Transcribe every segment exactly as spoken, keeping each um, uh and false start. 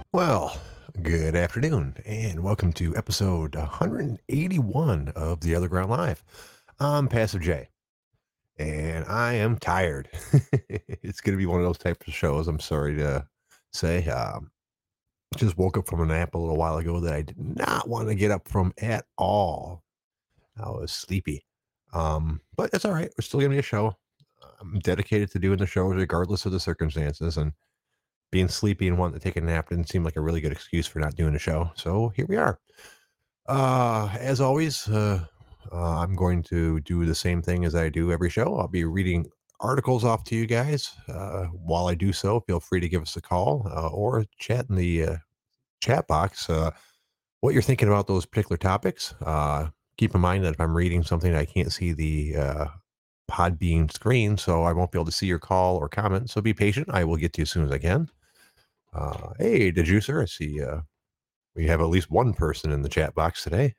Well, good afternoon, and welcome to episode one eighty-one of The Other Ground Live. I'm Passive J, and I am tired. It's going to be one of those types of shows, I'm sorry to say. Um, just woke up from a nap a little while ago that I did not want to get up from at all. I was sleepy. Um, but it's all right. We're still going to be a show. I'm dedicated to doing the show regardless of the circumstances, and being sleepy and wanting to take a nap didn't seem like a really good excuse for not doing the show. So here we are. Uh, as always, uh, uh, I'm going to do the same thing as I do every show. I'll be reading articles off to you guys. Uh, while I do so, feel free to give us a call uh, or chat in the uh, chat box uh, what you're thinking about those particular topics. Uh, keep in mind that if I'm reading something, I can't see the uh, Podbean screen, so I won't be able to see your call or comment. So be patient. I will get to you as soon as I can. Uh, hey, did you, sir? I see uh, we have at least one person in the chat box today.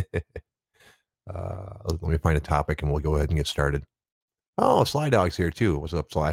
uh, let me find a topic and we'll go ahead and get started. Oh, Sly Dog's here too. What's up, Sly?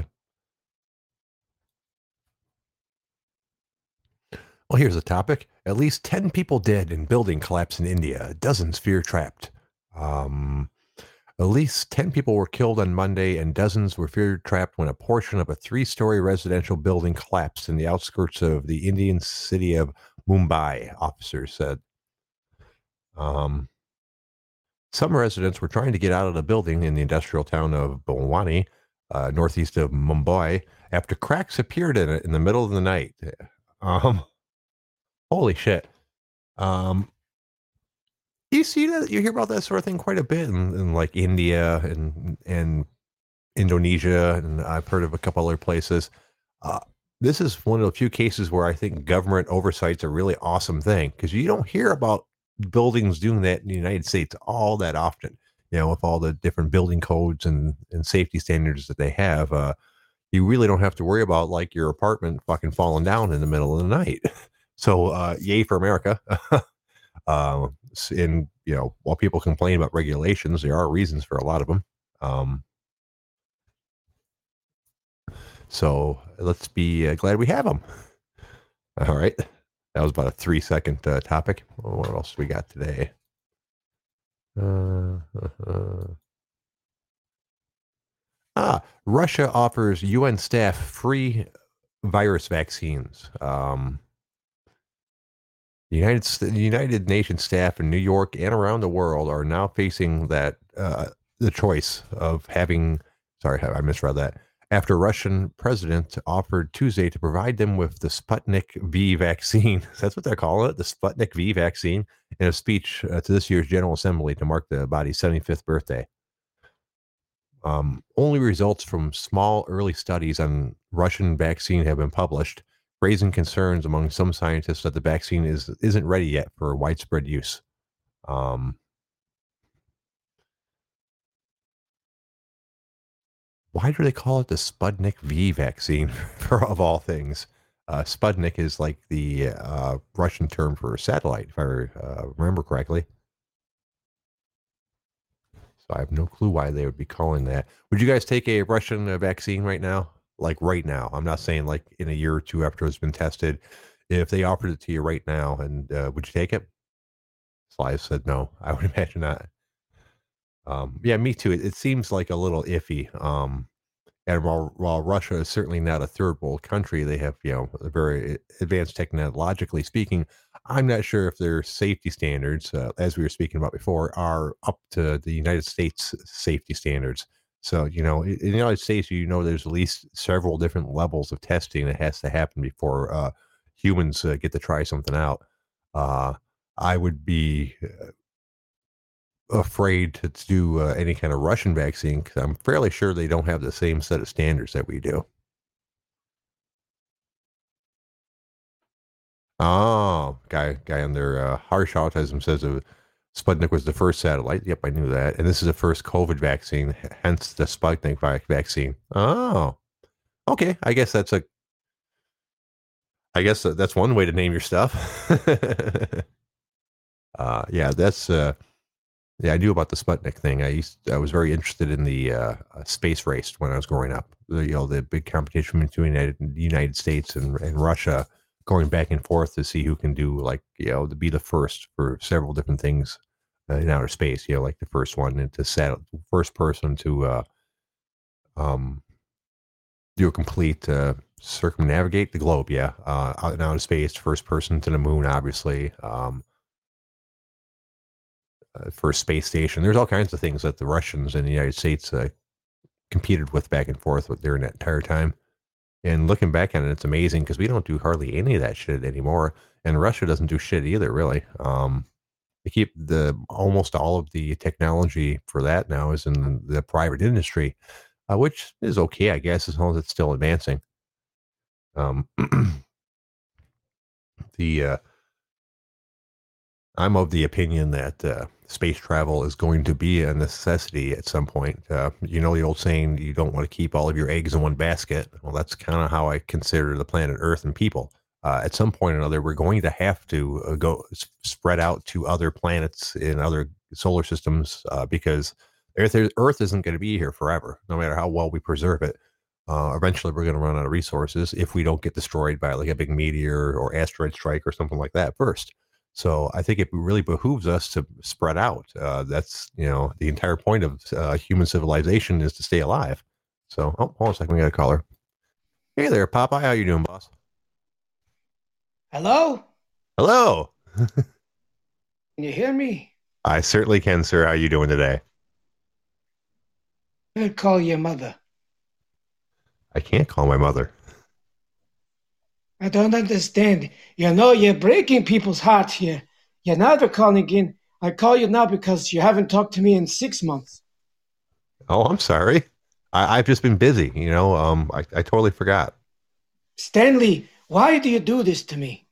Well, here's a topic. At least ten people dead in building collapse in India. Dozens fear trapped. Um, at least ten people were killed on Monday and dozens were feared trapped when a portion of a three-story residential building collapsed in the outskirts of the Indian city of Mumbai, officers said. Um, Some residents were trying to get out of the building in the industrial town of Bhawani, uh, northeast of Mumbai, after cracks appeared in it in the middle of the night. Um, holy shit. Um, you see that you hear about that sort of thing quite a bit in, in like India and and Indonesia, and I've heard of a couple other places. Uh, this is one of the few cases where I think government oversight's a really awesome thing because you don't hear about buildings doing that in the United States all that often. You know, with all the different building codes and, and safety standards that they have, uh, you really don't have to worry about like your apartment fucking falling down in the middle of the night. So, uh, yay for America. uh, and, you know, while people complain about regulations, there are reasons for a lot of them. Um, So let's be uh, glad we have them. All right. That was about a three second uh, topic. Well, what else we got today? Uh, uh, ah, Russia offers U N staff free virus vaccines. Um, the United the United Nations staff in New York and around the world are now facing that uh, the choice of having. Sorry, I misread that. After Russian president offered Tuesday to provide them with the Sputnik V vaccine. That's what they're calling it, the Sputnik V vaccine, in a speech uh, to this year's General Assembly to mark the body's seventy-fifth birthday. Um, only results from small early studies on Russian vaccine have been published, raising concerns among some scientists that the vaccine is isn't ready yet for widespread use. Um, why do they call it the Sputnik V vaccine for of all things? Uh, Sputnik is like the uh, Russian term for satellite, if I uh, remember correctly. So I have no clue why they would be calling that. Would you guys take a Russian uh, vaccine right now? Like right now? I'm not saying like in a year or two after it's been tested. If they offered it to you right now, and uh, would you take it? Sly said no. I would imagine not. Um, yeah, me too. It, it seems like a little iffy. Um, And while while Russia is certainly not a third world country, they have, you know, a very advanced technologically speaking. I'm not sure if their safety standards, uh, as we were speaking about before, are up to the United States safety standards. So, you know, in in the United States, you know, there's at least several different levels of testing that has to happen before uh, humans uh, get to try something out. Uh, I would be afraid to do uh, any kind of Russian vaccine because I'm fairly sure they don't have the same set of standards that we do. Oh, guy guy under uh, harsh autism says uh, Sputnik was the first satellite. Yep, I knew that. And this is the first COVID vaccine, h- hence the Sputnik vi- vaccine. Oh, okay. I guess that's a. I guess that- that's one way to name your stuff. uh, yeah, that's. Uh, yeah, I knew about the Sputnik thing. I used. I was very interested in the uh, uh, space race when I was growing up. The, you know, the big competition between the United, United States and, and Russia going back and forth to see who can do, like, you know, to be the first for several different things uh, in outer space. You know, like the first one into sat first person to uh, um, do a complete uh, circumnavigate the globe. Yeah, uh, out in outer space, first person to the moon, obviously. Um, uh, first space station. There's all kinds of things that the Russians and the United States uh, competed with back and forth with during that entire time. And looking back on it, it's amazing because we don't do hardly any of that shit anymore, and Russia doesn't do shit either, really. Um, they keep the almost all of the technology for that now is in the, the private industry, uh, which is okay, I guess, as long as it's still advancing. Um, the uh, I'm of the opinion that uh, space travel is going to be a necessity at some point. Uh, you know the old saying, you don't want to keep all of your eggs in one basket. Well, that's kind of how I consider the planet Earth and people. Uh, at some point or another, we're going to have to uh, go s- spread out to other planets in other solar systems uh, because Earth, Earth isn't going to be here forever, no matter how well we preserve it. Uh, eventually, we're going to run out of resources if we don't get destroyed by like a big meteor or asteroid strike or something like that first. So I think it really behooves us to spread out. Uh, that's, you know, the entire point of uh, human civilization is to stay alive. So, oh, hold on a second, we got a caller. Hey there, Popeye. How you doing, boss? Hello? Hello. Can you hear me? I certainly can, sir. How you doing today? I'll call your mother. I can't call my mother. I don't understand. You know, you're breaking people's hearts here. You're never calling in. I call you now because you haven't talked to me in six months. Oh, I'm sorry. I, I've just been busy. You know, um, I, I totally forgot. Stanley, why do you do this to me?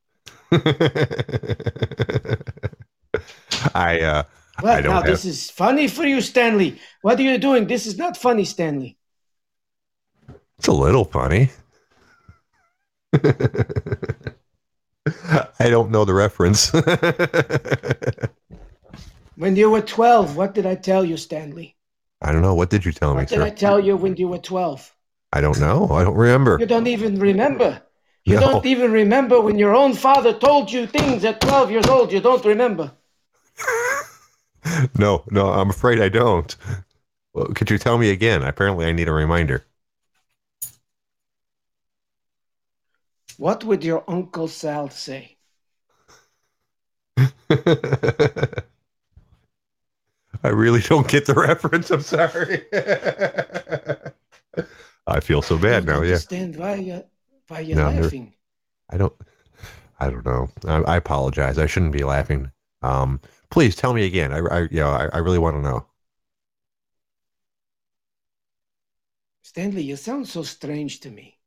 I uh, I What? Now, don't have. this is funny for you, Stanley. What are you doing? This is not funny, Stanley. It's a little funny. I don't know the reference. When you were twelve, what did I tell you, Stanley? I don't know. What did you tell me, What did sir? I tell you when you were twelve? I don't know. I don't remember. You don't even remember. You don't No. even remember when your own father told you things at twelve years old. You don't remember. No, no, I'm afraid I don't. Well, could you tell me again? Apparently, I need a reminder. What would your Uncle Sal say? I really don't get the reference. I'm sorry. I feel so I bad don't now. Yeah. understand why you why you're No, I'm never, laughing. I don't. I don't know. I, I apologize. I shouldn't be laughing. Um, please tell me again. I, I yeah, I, I really want to know. Stanley, you sound so strange to me.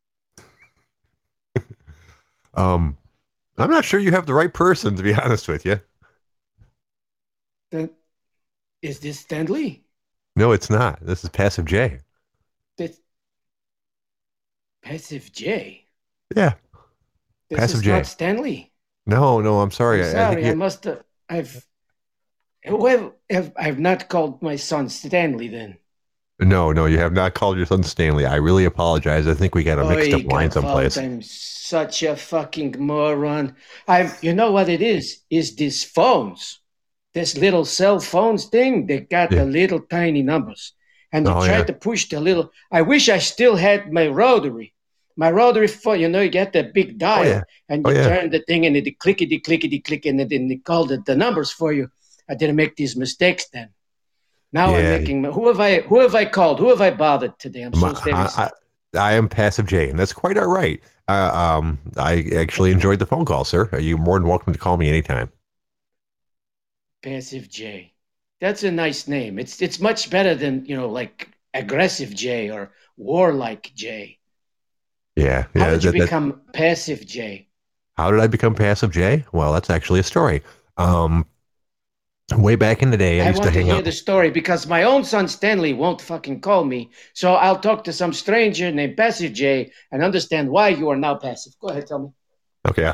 Um, I'm not sure you have the right person, to be honest with you. Then is this Stanley? No, it's not. This is Passive J. This Passive J. Yeah, This Passive is not J. Stanley. No, no, I'm sorry. I'm I, I think sorry. I you. must have. I've. Well, have, I've not called my son Stanley then. No, no, you have not called your son Stanley. I really apologize. I think we got a mixed Oi, up line Godfault, someplace. I'm such a fucking moron. I'm. You know what it is? Is these phones? This little cell phones thing, they got the Yeah. little tiny numbers. And you Oh try yeah. to push the little. I wish I still had my rotary. My rotary phone, you know, you get that big Oh yeah. dial and Oh you yeah. turn the thing and it clickety clickety click and then it called it the numbers for you. I didn't make these mistakes then. Now I'm Yeah. making who have I who have I called? Who have I bothered today? I'm My, so very I, sorry. I, I am Passive J, and that's quite all right. Uh, um, I actually enjoyed the phone call, sir. You're more than welcome to call me anytime. Passive J. That's a nice name. It's it's much better than, you know, like aggressive J or warlike J. Yeah, How yeah. did you That, that. become passive J? How did I become Passive J? Well, that's actually a story. Um, way back in the day, I I used to want to hang hear out. the story because my own son Stanley won't fucking call me. So I'll talk to some stranger named Passive J and understand why you are now passive. Go ahead, tell me. Okay.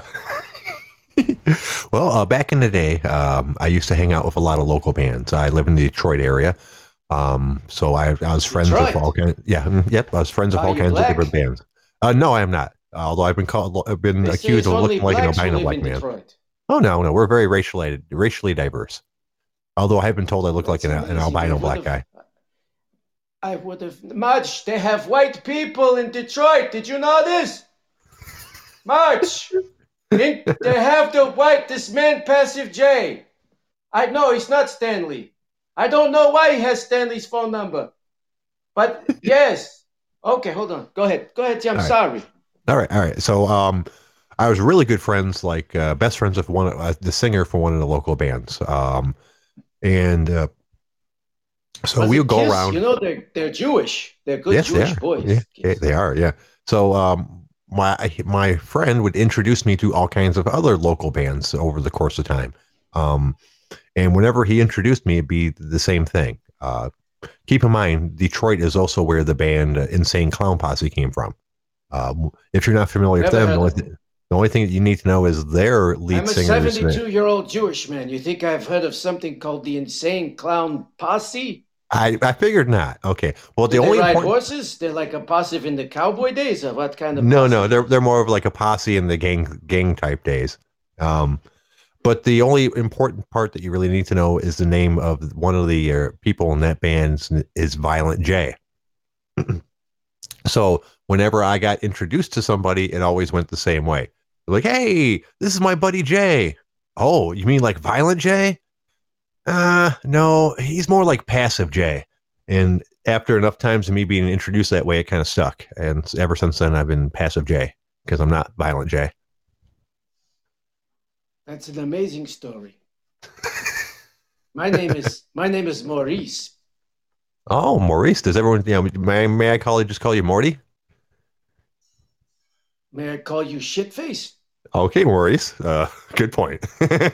Well, uh, back in the day, um, I used to hang out with a lot of local bands. I live in the Detroit area, um, so I, I was friends with all Detroit. kinds. Yeah, mm, yep, I was friends with Are all you kinds of different black? bands. Uh, no, I am not. Although I've been called, I've been They say accused it's of only looking like an blacks who albino live black in man. Detroit. Oh no, no, we're very racially racially diverse. Although I have been told I look That's like an, an amazing. I albino would black have. guy. I would have. March, they have white people in Detroit. Did you know this? March, in, they have the white, this man, Passive J. I know he's not Stanley. I don't know why he has Stanley's phone number. But yes. Okay, hold on. Go ahead. Go ahead, Jay. I'm All right. sorry. All right, all right. So, um, I was really good friends, like uh, best friends with one, uh, the singer for one of the local bands, um, and uh, so Was we it would go Kiss? around. You know they're they're Jewish. They're good Yes, they Jewish are. boys. Yeah, yeah, Kiss. they are. Yeah. So, um, my my friend would introduce me to all kinds of other local bands over the course of time, um, and whenever he introduced me, it'd be the same thing. Uh, keep in mind, Detroit is also where the band uh, Insane Clown Posse came from. Um, if you're not familiar with Never them, heard the only, of th- them. the only thing that you need to know is their lead I'm a singer is. seventy-two-year-old Jewish man. You think I've heard of something called the Insane Clown Posse? I, I figured not. Okay. Well, Do the they only ride important. horses? They're like a posse in the cowboy days, or what kind of? No, posse? no, they're they're more of like a posse in the gang gang type days. Um, but the only important part that you really need to know is the name of one of the uh, people in that band is Violent J. So whenever I got introduced to somebody, it always went the same way. They're like, hey, this is my buddy Jay. Oh, you mean like Violent J? Uh, no, he's more like Passive J. And after enough times of me being introduced that way, it kind of stuck. And ever since then, I've been Passive J because I'm not Violent J. That's an amazing story. my name is my name is Maurice. Oh, Maurice. Does everyone, you know, may, may I call you, just call you Morty? May I call you Shitface? Okay, Maurice. Uh, good point.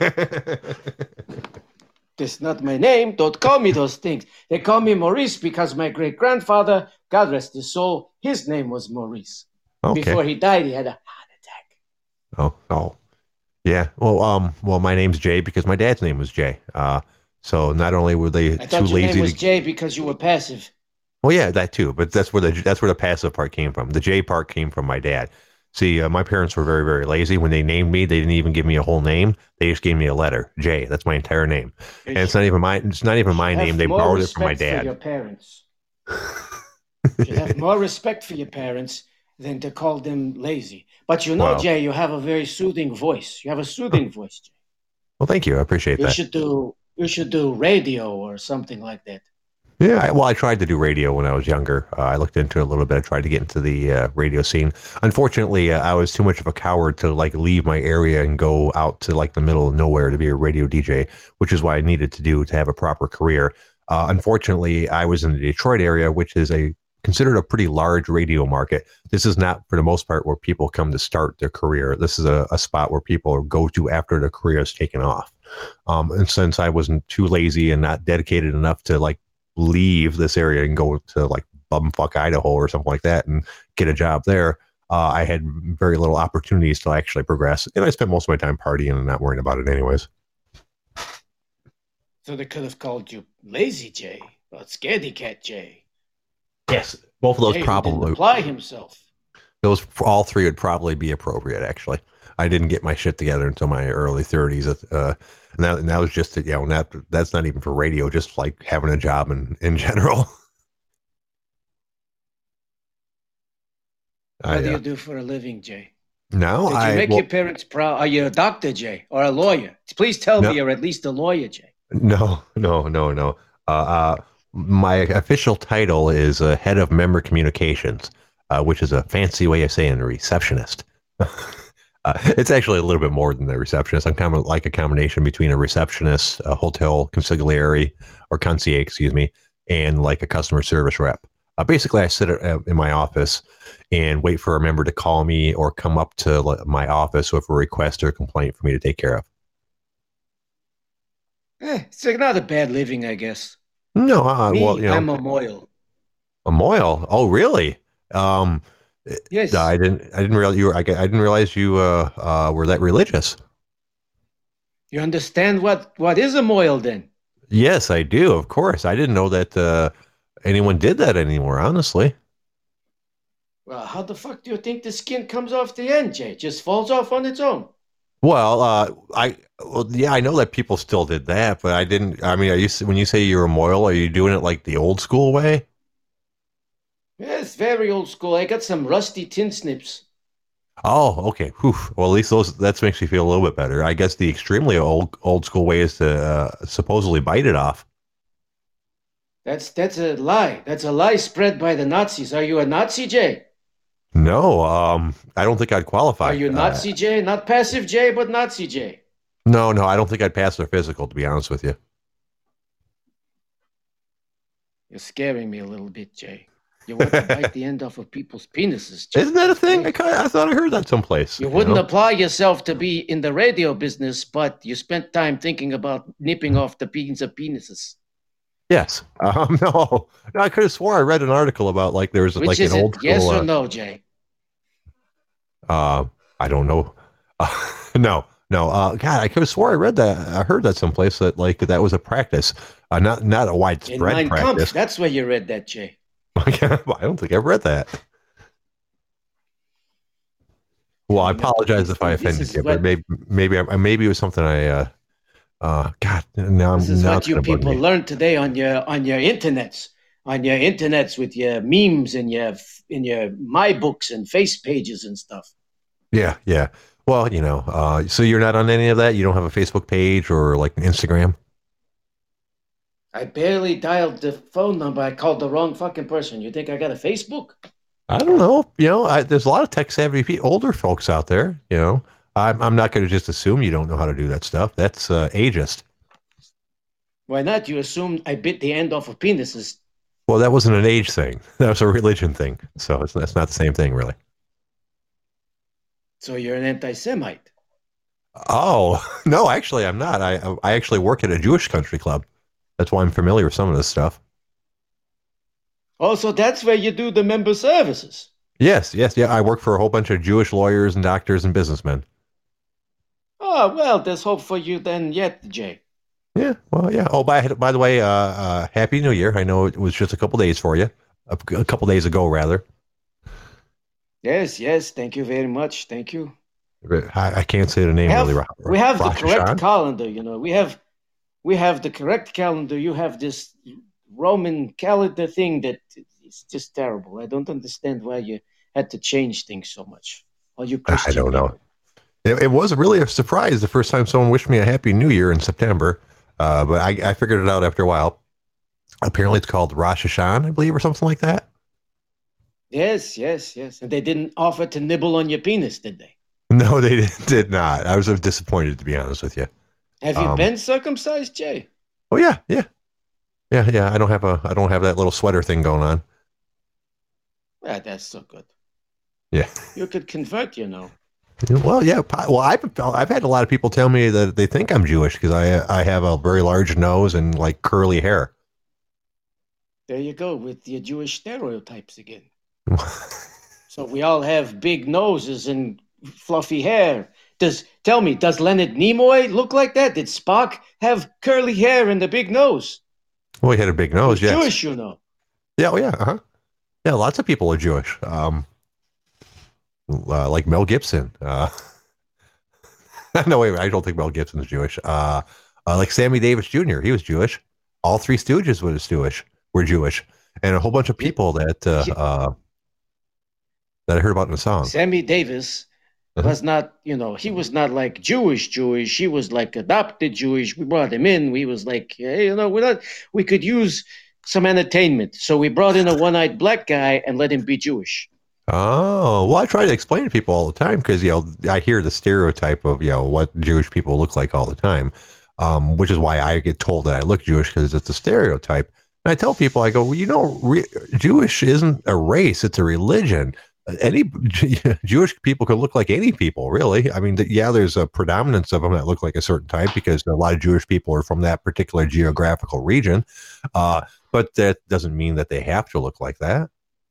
That's not my name. Don't call me those things. They call me Maurice because my great grandfather, God rest his soul, his name was Maurice. Okay. Before he died, he had a heart attack. Oh, oh, yeah. Well, um, well, my name's Jay because my dad's name was Jay. Uh, so not only were they I too thought your lazy name was to, Jay because you were passive. well, yeah, that too. But that's where the that's where the passive part came from. The J part came from my dad. See, uh, my parents were very, very lazy. When they named me, they didn't even give me a whole name. They just gave me a letter, J. That's my entire name, and it's not even my it's not even my name. They borrowed it from my dad. For your parents. You should have more respect for your parents than to call them lazy. But you know, Wow. Jay, you have a very soothing voice. You have a soothing voice, Jay. Well, thank you. I appreciate You that. should do you should do radio or something like that. Yeah, I, well, I tried to do radio when I was younger. Uh, I looked into it a little bit. I tried to get into the uh, radio scene. Unfortunately, uh, I was too much of a coward to like leave my area and go out to like the middle of nowhere to be a radio D J, which is what I needed to do to have a proper career. Uh, unfortunately, I was in the Detroit area, which is a considered a pretty large radio market. This is not, for the most part, where people come to start their career. This is a, a spot where people go to after their career is taken off. Um, and since I wasn't too lazy and not dedicated enough to like leave this area and go to like bumfuck Idaho or something like that and get a job there, uh, I had very little opportunities to actually progress. And I spent most of my time partying and not worrying about it anyways. So they could have called you Lazy Jay or Scaredy Cat Jay. Yes, both of those Jay probably apply himself. Those all three would probably be appropriate. Actually, I didn't get my shit together until my early thirties. Uh, and that, and that was just, you know, that that's not even for radio, just like having a job in, in general. What I, do uh, you do for a living, Jay? No, Did you I make well, your parents proud? Are you a doctor, Jay, or a lawyer? Please tell No. me you're at least a lawyer, Jay. no, no, no, no. Uh, uh, my official title is uh, head of member communications, uh, which is a fancy way of saying receptionist. Uh, it's actually a little bit more than the receptionist. I'm kind of like a combination between a receptionist, a hotel consigliere, or concierge, excuse me, and like a customer service rep. Uh, basically, I sit at, in my office and wait for a member to call me or come up to my office with a request or a complaint for me to take care of. Eh, it's not a bad living, I guess. No, uh, Me, well, you know, I'm a moil. a moil. Oh, really? Um, Yes. I didn't. I didn't realize you were. I, I didn't realize you uh, uh, were that religious. You understand what, what is a moil then? Yes, I do. Of course, I didn't know that uh, anyone did that anymore. Honestly. Well, how the fuck do you think the skin comes off the end, Jay? Just falls off on its own. Well, uh, I well, yeah, I know that people still did that, but I didn't. I mean, are you when you say you're a Moyle, are you doing it like the old school way? Yeah, it's very old school. I got some rusty tin snips. Oh, okay. Whew. Well, at least those that makes me feel a little bit better. I guess the extremely old old school way is to uh, supposedly bite it off. That's that's a lie. That's a lie spread by the Nazis. Are you a Nazi, Jay? No, um, I don't think I'd Are qualify. you Uh, Nazi, Jay? Not passive Jay, but Nazi Jay. no, no, I don't think I'd pass their physical. To be honest with you. You're scaring me a little bit, Jay. You want to bite the end off of people's penises, Jay. Isn't that a thing? I, kinda, I thought I heard that someplace. You wouldn't know? apply yourself to be in the radio business, but you spent time thinking about nipping off the beans of penises. Yes. Um, no, no, I could have swore I read an article about like there was Which like is an it, old school. yes or uh, no, Jay? Uh, I don't know. Uh, no, no. Uh, God, I could have swore I read that. I heard that someplace that like that was a practice, uh, not not a In widespread Mein Kampf, practice. that's where you read that, Jay. I don't think I've read that. Well, I apologize if I This offended is you, what- but maybe maybe I- maybe it was something I. Uh, uh, God, now I'm This is now what it's you gonna bug people me. learn today on your on your internets, on your internets with your memes and your in your my books and face pages and stuff. Yeah, yeah. Well, you know, uh, so you're not on any of that. You don't have a Facebook page or like an Instagram. I barely dialed the phone number. I called the wrong fucking person. You think I got a Facebook? I don't know. You know, I, there's a lot of tech savvy pe- older folks out there. You know, I'm I'm not going to just assume you don't know how to do that stuff. That's uh, ageist. Why not? You assume I bit the end off of penises. Well, that wasn't an age thing. That was a religion thing. So it's that's not the same thing, really. So you're an anti-Semite. Oh no, actually, I'm not. I I actually work at a Jewish country club. That's why I'm familiar with some of this stuff. Oh, so that's where you do the member services. Yes, yes, yeah. I work for a whole bunch of Jewish lawyers and doctors and businessmen. Oh, well, there's hope for you then yet, Jay. Yeah, well, yeah. Oh, by by the way, uh, uh, Happy New Year. I know it was just a couple days for you, a, a couple days ago, rather. Yes, yes. Thank you very much. Thank you. I, I can't say the name We have, really. we have the Rosh correct Hashanah? calendar, you know. We have we have the correct calendar. You have this Roman calendar thing that is just terrible. I don't understand why you had to change things so much. All you Christian I don't know. people. It, it was really a surprise the first time someone wished me a Happy New Year in September, uh, but I, I figured it out after a while. Apparently, it's called Rosh Hashanah, I believe, or something like that. Yes, yes, yes. And they didn't offer to nibble on your penis, did they? No, they did, did not. I was disappointed, to be honest with you. Have you Um, been circumcised, Jay? Oh yeah, yeah, yeah, yeah. I don't have a, I don't have that little sweater thing going on. Yeah, that's so good. Yeah. You could convert, you know. Well, yeah. po- Well, I've I've had a lot of people tell me that they think I'm Jewish because I I have a very large nose and like curly hair. There you go with your Jewish stereotypes again. So we all have big noses and fluffy hair. Does tell me, does Leonard Nimoy look like that? Did Spock have curly hair and a big nose? Well, he had a big nose. He's Yes. Jewish, you know. Yeah. Oh, yeah. Uh-huh. Yeah. Lots of people are Jewish. Um, uh, like Mel Gibson. Uh, no, wait, wait. I don't think Mel Gibson is Jewish. Uh, uh, like Sammy Davis Junior He was Jewish. All Three Stooges was Jewish. Were Jewish, and a whole bunch of people that uh, Yeah. uh, that I heard about in the song. Sammy Davis Uh-huh. was not, you know, he was not like Jewish Jewish. He was like adopted Jewish. We brought him in. We was like, hey, you know, we're not. We could use some entertainment, so we brought in a one-eyed black guy and let him be Jewish. Oh, well, I try to explain to people all the time because, you know, I hear the stereotype of, you know, what Jewish people look like all the time, um, which is why I get told that I look Jewish because it's a stereotype. And I tell people, I go, well, you know, re- Jewish isn't a race, it's a religion. Any Jewish people can look like any people, really. I mean, yeah, there's a predominance of them that look like a certain type because a lot of Jewish people are from that particular geographical region. Uh, but that doesn't mean that they have to look like that.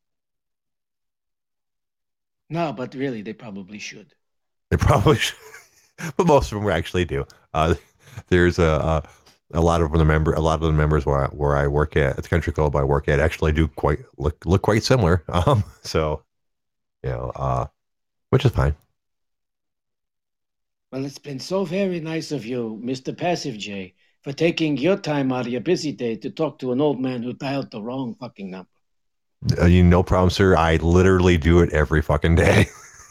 No, but really, they probably should. They probably should, but most of them actually do. Uh, there's a, a a lot of the member, a lot of the members where I, where I work at, at the country club I work at, actually do quite look look quite similar. Um, so You know, uh, which is fine. Well, it's been so very nice of you, Mister Passive J, for taking your time out of your busy day to talk to an old man who dialed the wrong fucking number. Uh, you no problem, sir. I literally do it every fucking day.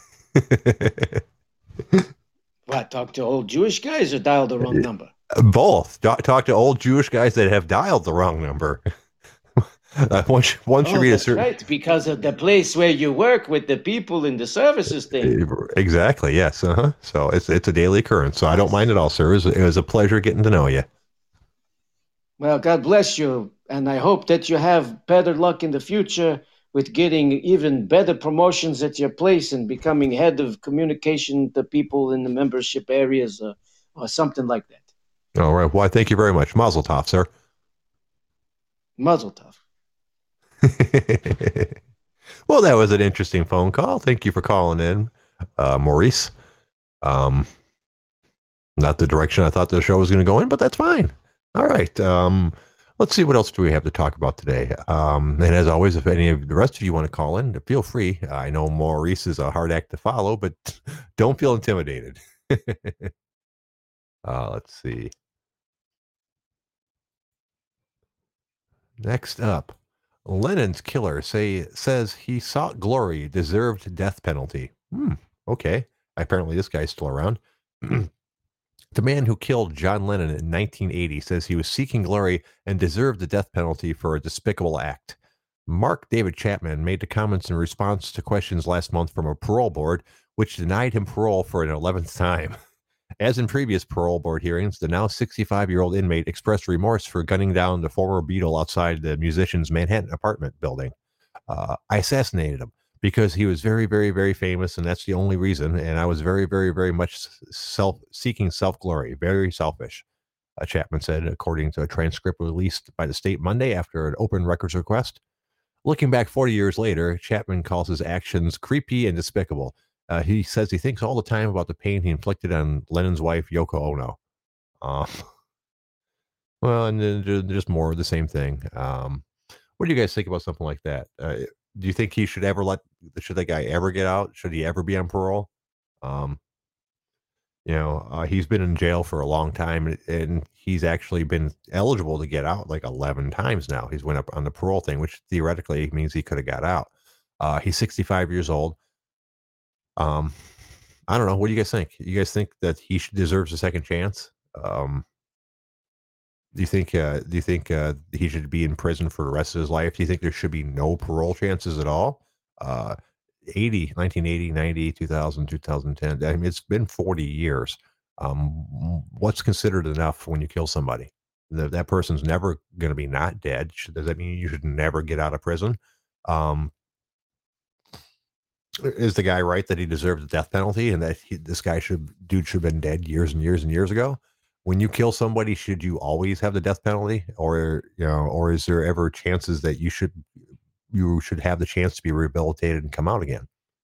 What, talk to old Jewish guys or dial the wrong number? Both. Talk, talk to old Jewish guys that have dialed the wrong number. uh, once, once you Oh, read a that's certain, right, because of the place where you work with the people in the services thing. exactly, yes. Uh-huh. So it's it's a daily occurrence. So I don't mind at all, sir. It was, it was a pleasure getting to know you. Well, God bless you, and I hope that you have better luck in the future with getting even better promotions at your place and becoming head of communication to people in the membership areas or, or something like that. All right. Well, thank you very much. Mazel tov, sir. Muzzle tough. Well, that was an interesting phone call. Thank you for calling in, uh, Maurice. Um, not the direction I thought the show was going to go in, but that's fine. All right. Um, let's see what else do we have to talk about today. Um, and as always, if any of the rest of you want to call in, feel free. I know Maurice is a hard act to follow, but don't feel intimidated. uh, let's see. Next up, Lenin's killer say says he sought glory, deserved death penalty. Hmm. Okay. Apparently, this guy's still around. The man who killed John Lennon in nineteen eighty says he was seeking glory and deserved the death penalty for a despicable act. Mark David Chapman made the comments in response to questions last month from a parole board, which denied him parole for an eleventh time. As in previous parole board hearings, the now sixty-five year old inmate expressed remorse for gunning down the former Beatle outside the musician's Manhattan apartment building. Uh, I assassinated him because he was very, very, very famous, and that's the only reason. And I was very, very, very much self seeking self glory, very selfish. Uh, Chapman said, according to a transcript released by the state Monday after an open records request. Looking back forty years later, Chapman calls his actions creepy and despicable. Uh, he says he thinks all the time about the pain he inflicted on Lennon's wife, Yoko Ono. Uh, well, and then just more of the same thing. Um, what do you guys think about something like that? Uh, do you think he should ever let, should that guy ever get out? Should he ever be on parole? Um, you know, uh, he's been in jail for a long time, and, and he's actually been eligible to get out like eleven times now. He's went up on the parole thing, which theoretically means he could have got out. Uh, he's sixty-five years old. Um, I don't know. What do you guys think? You guys think that he should, deserves a second chance? Um, do you think? Uh, do you think uh, he should be in prison for the rest of his life? Do you think there should be no parole chances at all? Uh, eighty, nineteen eighty, ninety, two thousand, two thousand ten. I mean, it's been forty years. Um, what's considered enough when you kill somebody? That that person's never going to be not dead. Does that mean you should never get out of prison? Um, is the guy right that he deserved the death penalty and that he, this guy should dude should have been dead years and years and years ago? When you kill somebody, should you always have the death penalty, or you know, or is there ever chances that you should you should have the chance to be rehabilitated and come out again?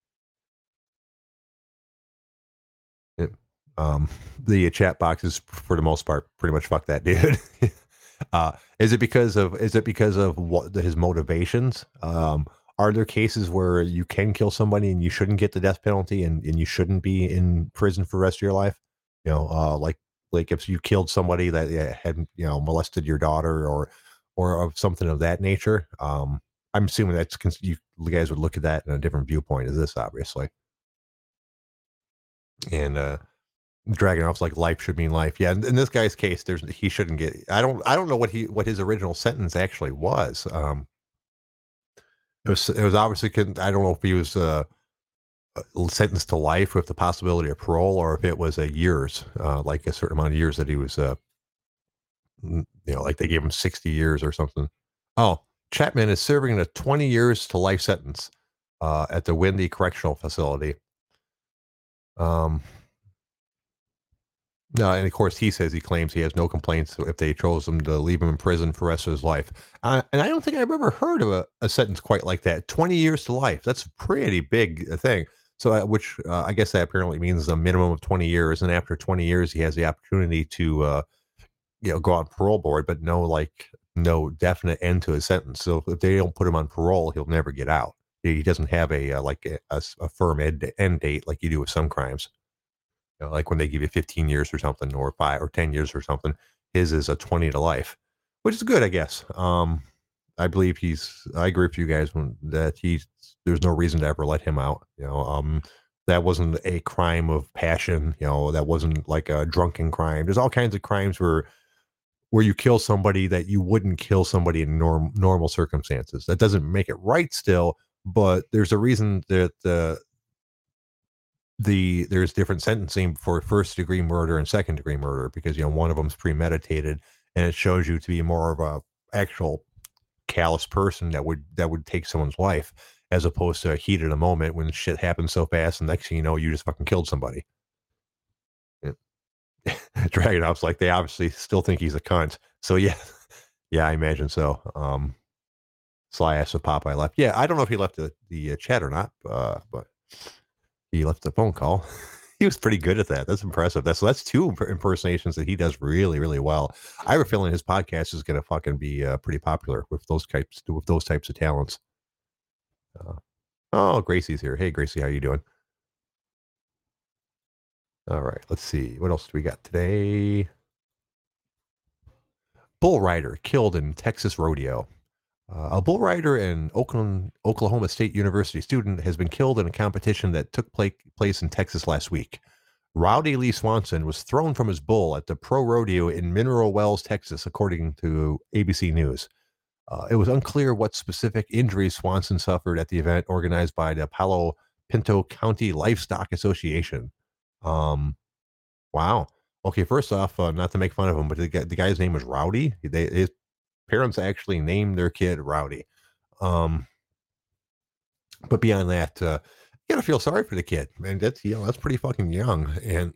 It, um, the chat box is for the most part pretty much fuck that dude. uh, is it because of is it because of what his motivations? Um, are there cases where you can kill somebody and you shouldn't get the death penalty and, and you shouldn't be in prison for the rest of your life? You know, uh, like like if you killed somebody that uh, had you know molested your daughter or or of something of that nature. Um, I'm assuming that's you guys would look at that in a different viewpoint as this, obviously. And uh, Dragonoff's like life should mean life. Yeah, in, in this guy's case, there's he shouldn't get. I don't. I don't know what he what his original sentence actually was. Um, it was it was obviously I don't know if he was uh, sentenced to life with the possibility of parole or if it was a years, uh, like a certain amount of years that he was. Uh, you know, like they gave him sixty years or something. Oh, Chapman is serving a twenty years to life sentence uh, at the Windy Correctional Facility. Um. No, and of course he says he claims he has no complaints if they chose him to leave him in prison for the rest of his life. Uh, and I don't think I've ever heard of a, a sentence quite like that. twenty years to life. That's a pretty big thing. So, uh, which uh, I guess that apparently means a minimum of twenty years. And after twenty years, he has the opportunity to, uh, you know, go on parole board, but no, like, no definite end to his sentence. So if they don't put him on parole, he'll never get out. He doesn't have a uh, like a, a, a firm end, end date like you do with some crimes. You know, like when they give you fifteen years or something, or five or ten years or something. His is a twenty to life, which is good, I guess. Um, I believe he's. I agree with you guys when that he's. There's no reason to ever let him out. You know, um, that wasn't a crime of passion. You know, that wasn't like a drunken crime. There's all kinds of crimes where where you kill somebody that you wouldn't kill somebody in norm, normal circumstances. That doesn't make it right still, but there's a reason that the the there's different sentencing for first degree murder and second degree murder, because you know one of them's premeditated, and it shows you to be more of a actual callous person that would that would take someone's life, as opposed to a heat of the moment when shit happens so fast and next thing you know you just fucking killed somebody. Yeah. Dragunov's like, they obviously still think he's a cunt. So yeah, yeah, I imagine so. Um, Sly asked if Popeye left. Yeah, I don't know if he left the, the uh, chat or not, uh, but he left the phone call. He was pretty good at that. That's impressive. That's that's two imp- impersonations that he does really, really well. I have a feeling his podcast is going to fucking be uh, pretty popular with those types with those types of talents. Uh, oh, Gracie's here. Hey, Gracie, how you doing? All right, let's see. What else do we got today? Bull rider killed in Texas rodeo. Uh, a bull rider and Oakland, Oklahoma State University student has been killed in a competition that took play, place in Texas last week. Rowdy Lee Swanson was thrown from his bull at the Pro Rodeo in Mineral Wells, Texas, according to A B C News. Uh, it was unclear what specific injuries Swanson suffered at the event organized by the Palo Pinto County Livestock Association. Um, wow. Okay, first off, uh, not to make fun of him, but the, the guy's name was Rowdy. They, his parents actually named their kid Rowdy. Um, but beyond that, uh, you gotta feel sorry for the kid, man. That's you know that's pretty fucking young, and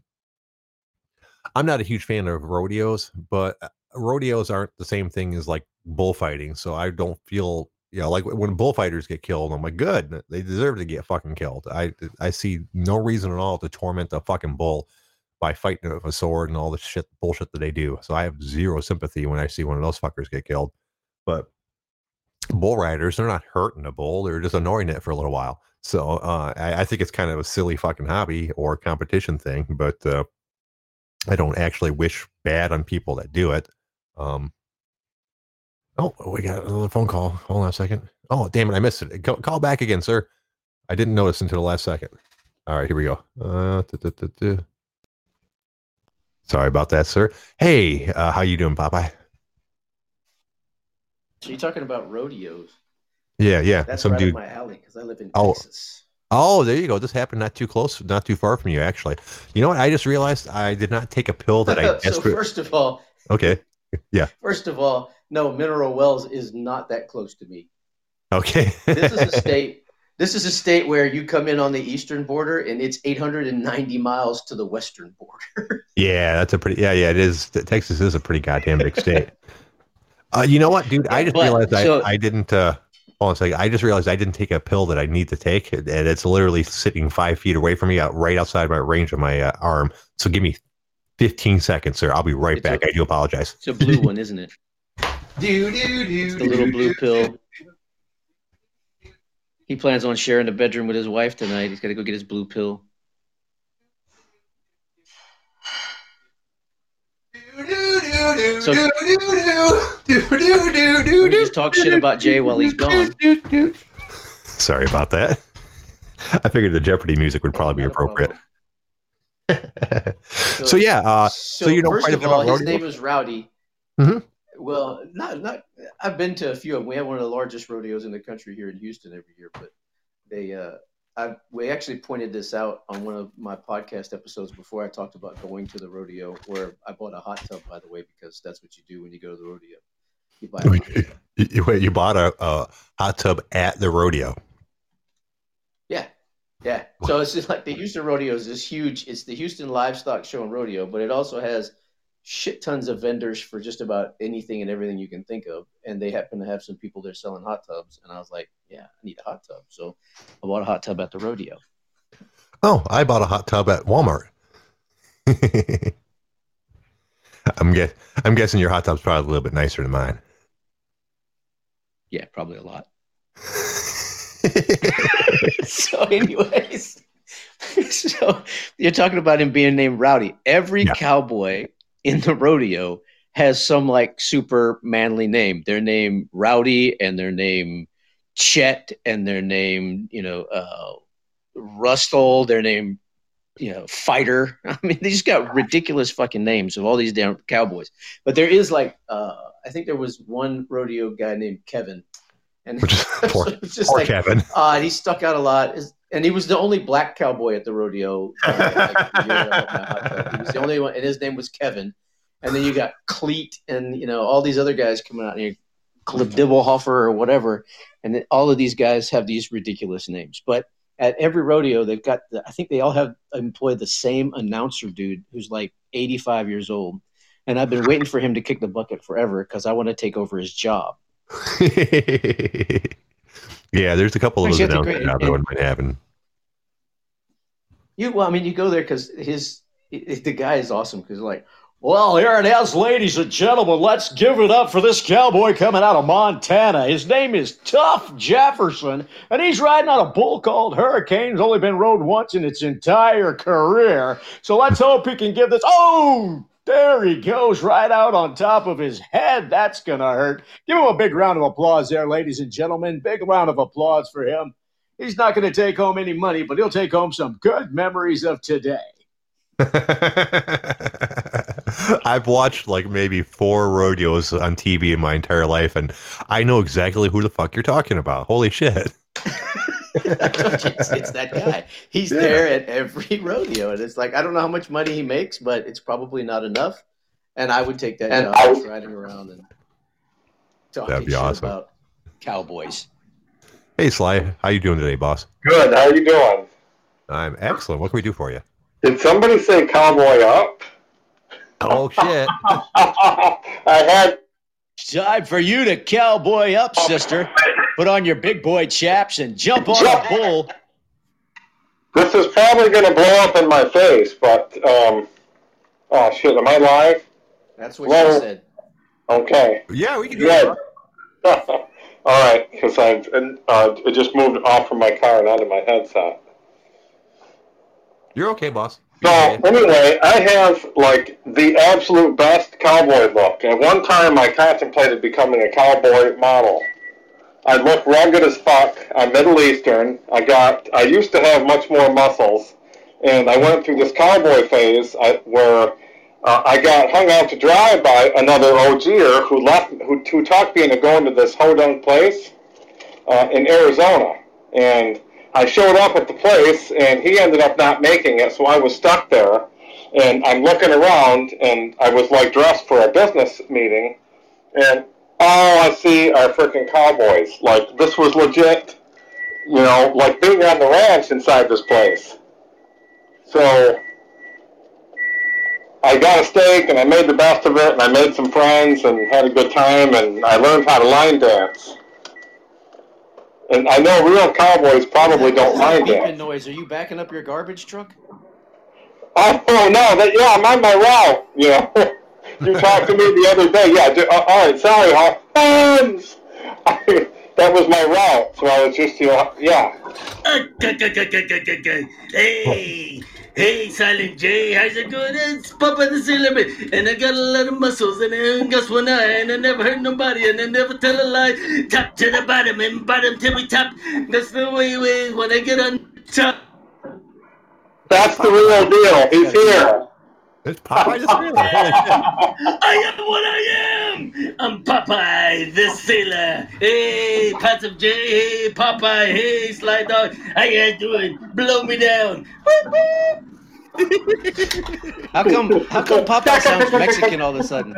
I'm not a huge fan of rodeos, but rodeos aren't the same thing as like bullfighting. So I don't feel, you know, like when bullfighters get killed, I'm like, good, they deserve to get fucking killed. I I see no reason at all to torment a fucking bull by fighting with a sword and all the shit bullshit that they do. So I have zero sympathy when I see one of those fuckers get killed. But bull riders, they're not hurting a bull, they're just annoying it for a little while. So uh, I, I think it's kind of a silly fucking hobby or competition thing, but uh, I don't actually wish bad on people that do it. Um, oh, we got another phone call. Hold on a second. Oh, damn it, I missed it. Go, call back again, sir. I didn't notice until the last second. All right, here we go. Uh, duh, duh, duh, duh. Sorry about that, sir. Hey, uh, how you doing, Popeye? So you're talking about rodeos? Yeah, yeah. That's Some right dude. up my alley because I live in Oh. Texas. Oh, there you go. This happened not too close, not too far from you, actually. You know what? I just realized I did not take a pill that I. So first of all, okay, yeah. First of all, no, Mineral Wells is not that close to me. Okay. This is a state. This is a state where you come in on the eastern border, and it's eight hundred ninety miles to the western border. Yeah, that's a pretty. Yeah, yeah, it is. Texas is a pretty goddamn big state. Uh, you know what, dude? I just but, realized so, I, I didn't. Uh, hold on a second. I just realized I didn't take a pill that I need to take, and it's literally sitting five feet away from me, out right outside my range of my uh, arm. So give me fifteen seconds, sir. I'll be right it's back. A, I do apologize. It's a blue one, isn't it? Do, do, do, it's the little blue pill. He plans on sharing the bedroom with his wife tonight. He's got to go get his blue pill. So, we just talk shit about Jay while he's gone. Sorry about that. I figured the Jeopardy music would probably be appropriate. so, so yeah, uh, so, so you know, first quite of a bit all, about his name is Rowdy. Mm-hmm. Well, not not. I've been to a few of them. We have one of the largest rodeos in the country here in Houston every year. But they, uh, I we actually pointed this out on one of my podcast episodes before I talked about going to the rodeo, where I bought a hot tub, by the way, because that's what you do when you go to the rodeo. You buy a hot tub. You, wait, you bought a, a hot tub at the rodeo? Yeah, yeah. So it's just like the Houston Rodeo is this huge. It's the Houston Livestock Show and Rodeo, but it also has shit tons of vendors for just about anything and everything you can think of. And they happen to have some people there selling hot tubs. And I was like, yeah, I need a hot tub. So I bought a hot tub at the rodeo. Oh, I bought a hot tub at Walmart. I'm guess I'm guessing your hot tub's probably a little bit nicer than mine. Yeah, probably a lot. So, anyways, so you're talking about him being named Rowdy. Every Yeah. cowboy in the rodeo has some like super manly name. Their name Rowdy, and their name Chet, and their name, you know, uh, Rustle. Their name, you know, Fighter. I mean, they just got ridiculous fucking names of all these damn cowboys. But there is like, uh, I think there was one rodeo guy named Kevin. And Which is poor, it's just poor like, Kevin. uh, he stuck out a lot. And he was the only black cowboy at the rodeo. Uh, like the year that I went my hot tub. He was the only one, and his name was Kevin. And then you got Cleet and, you know, all these other guys coming out here, Dibblehoffer or whatever. And then all of these guys have these ridiculous names. But at every rodeo, they've got, the, I think they all have employed the same announcer dude who's like eighty-five years old. And I've been waiting for him to kick the bucket forever because I want to take over his job. Yeah, there's a couple of those Actually, I think announcements great- out there one might happen. You, well, I mean, you go there because his, the guy is awesome because like, well, here it is, ladies and gentlemen. Let's give it up for this cowboy coming out of Montana. His name is Tough Jefferson, and he's riding on a bull called Hurricane. He's only been rode once in its entire career. So let's hope he can give this. Oh, there he goes, right out on top of his head. That's going to hurt. Give him a big round of applause there, ladies and gentlemen. Big round of applause for him. He's not going to take home any money, but he'll take home some good memories of today. I've watched like maybe four rodeos on T V in my entire life, and I know exactly who the fuck you're talking about. Holy shit. it's, it's that guy. He's Yeah. there at every rodeo, and it's like, I don't know how much money he makes, but it's probably not enough. And I would take that And job, I would- just riding around and talking That'd be shit awesome. about cowboys. Hey Sly, how you doing today, boss? Good. How you doing? I'm excellent. What can we do for you? Did somebody say cowboy up? Oh shit. I had. Time for you to cowboy up, sister. Put on your big boy chaps and jump on a bull. This is probably going to blow up in my face, but um. Oh shit! Am I live? That's what Well- she said. Okay. Yeah, we can do Good. that. All right, because I uh, it just moved off from my car and onto my headset. You're okay, boss. So anyway, I have like the absolute best cowboy look. At one time, I contemplated becoming a cowboy model. I look rugged as fuck. I'm Middle Eastern. I got. I used to have much more muscles, and I went through this cowboy phase I, where uh, I got hung out to dry by another O G-er who left, who, who talked me into going to this hodunk place uh, in Arizona, and I showed up at the place, and he ended up not making it, so I was stuck there. And I'm looking around, and I was like dressed for a business meeting, and all I see are freaking cowboys. Like, this was legit, you know, like being on the ranch inside this place. So I got a steak, and I made the best of it, and I made some friends, and had a good time, and I learned how to line dance. And I know real cowboys probably don't line Beeping dance. noise. Are you backing up your garbage truck? Oh, oh no, that, yeah, I'm on my route, you know. You talked to me the other day. Yeah, do, uh, all right, sorry, huh? Hands! That was my route, so I was just, you know, yeah. Hey, hey, Silent J, how's it going? It's Papa the Sailor Man, and I got a lot of muscles, and I ain't got one eye, and I never hurt nobody, and I never tell a lie. Top to the bottom, and bottom to the top. That's the way it is when I get on top. That's the real deal. He's here. It's Popeye the Sailor. Holy shit. I am what I am. I'm Popeye the Sailor. Hey, Possum J. Hey, Popeye. Hey, Sly Dog. How you guys doing? Blow me down. Whoop, whoop. How come? How come Popeye sounds Mexican all of a sudden?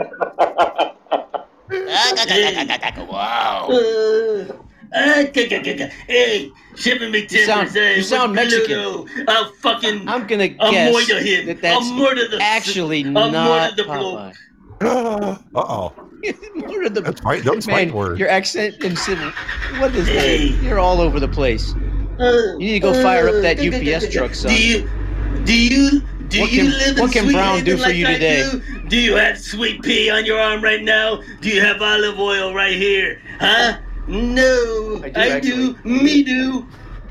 Wow. Uh, uh, hey, shipping me You sound- timbers. Hey, you sound with Mexican. Pluto. I'll fucking. I'm gonna I'll guess murder him. that that's I'll murder the. actually I'll not murder the bloke. Popeye. Uh-oh. Murder the That's right. Those man. fight words. Your accent and civil. What is Hey. that? You're all over the place. You need to go fire up that U P S truck, son. Do you, do you, do What you can- live what in can Sweet Brown Haven do for like you I today? Do? do you have sweet pea on your arm right now? Do you have olive oil right here? Huh? No, I do, I actually. do. Me do.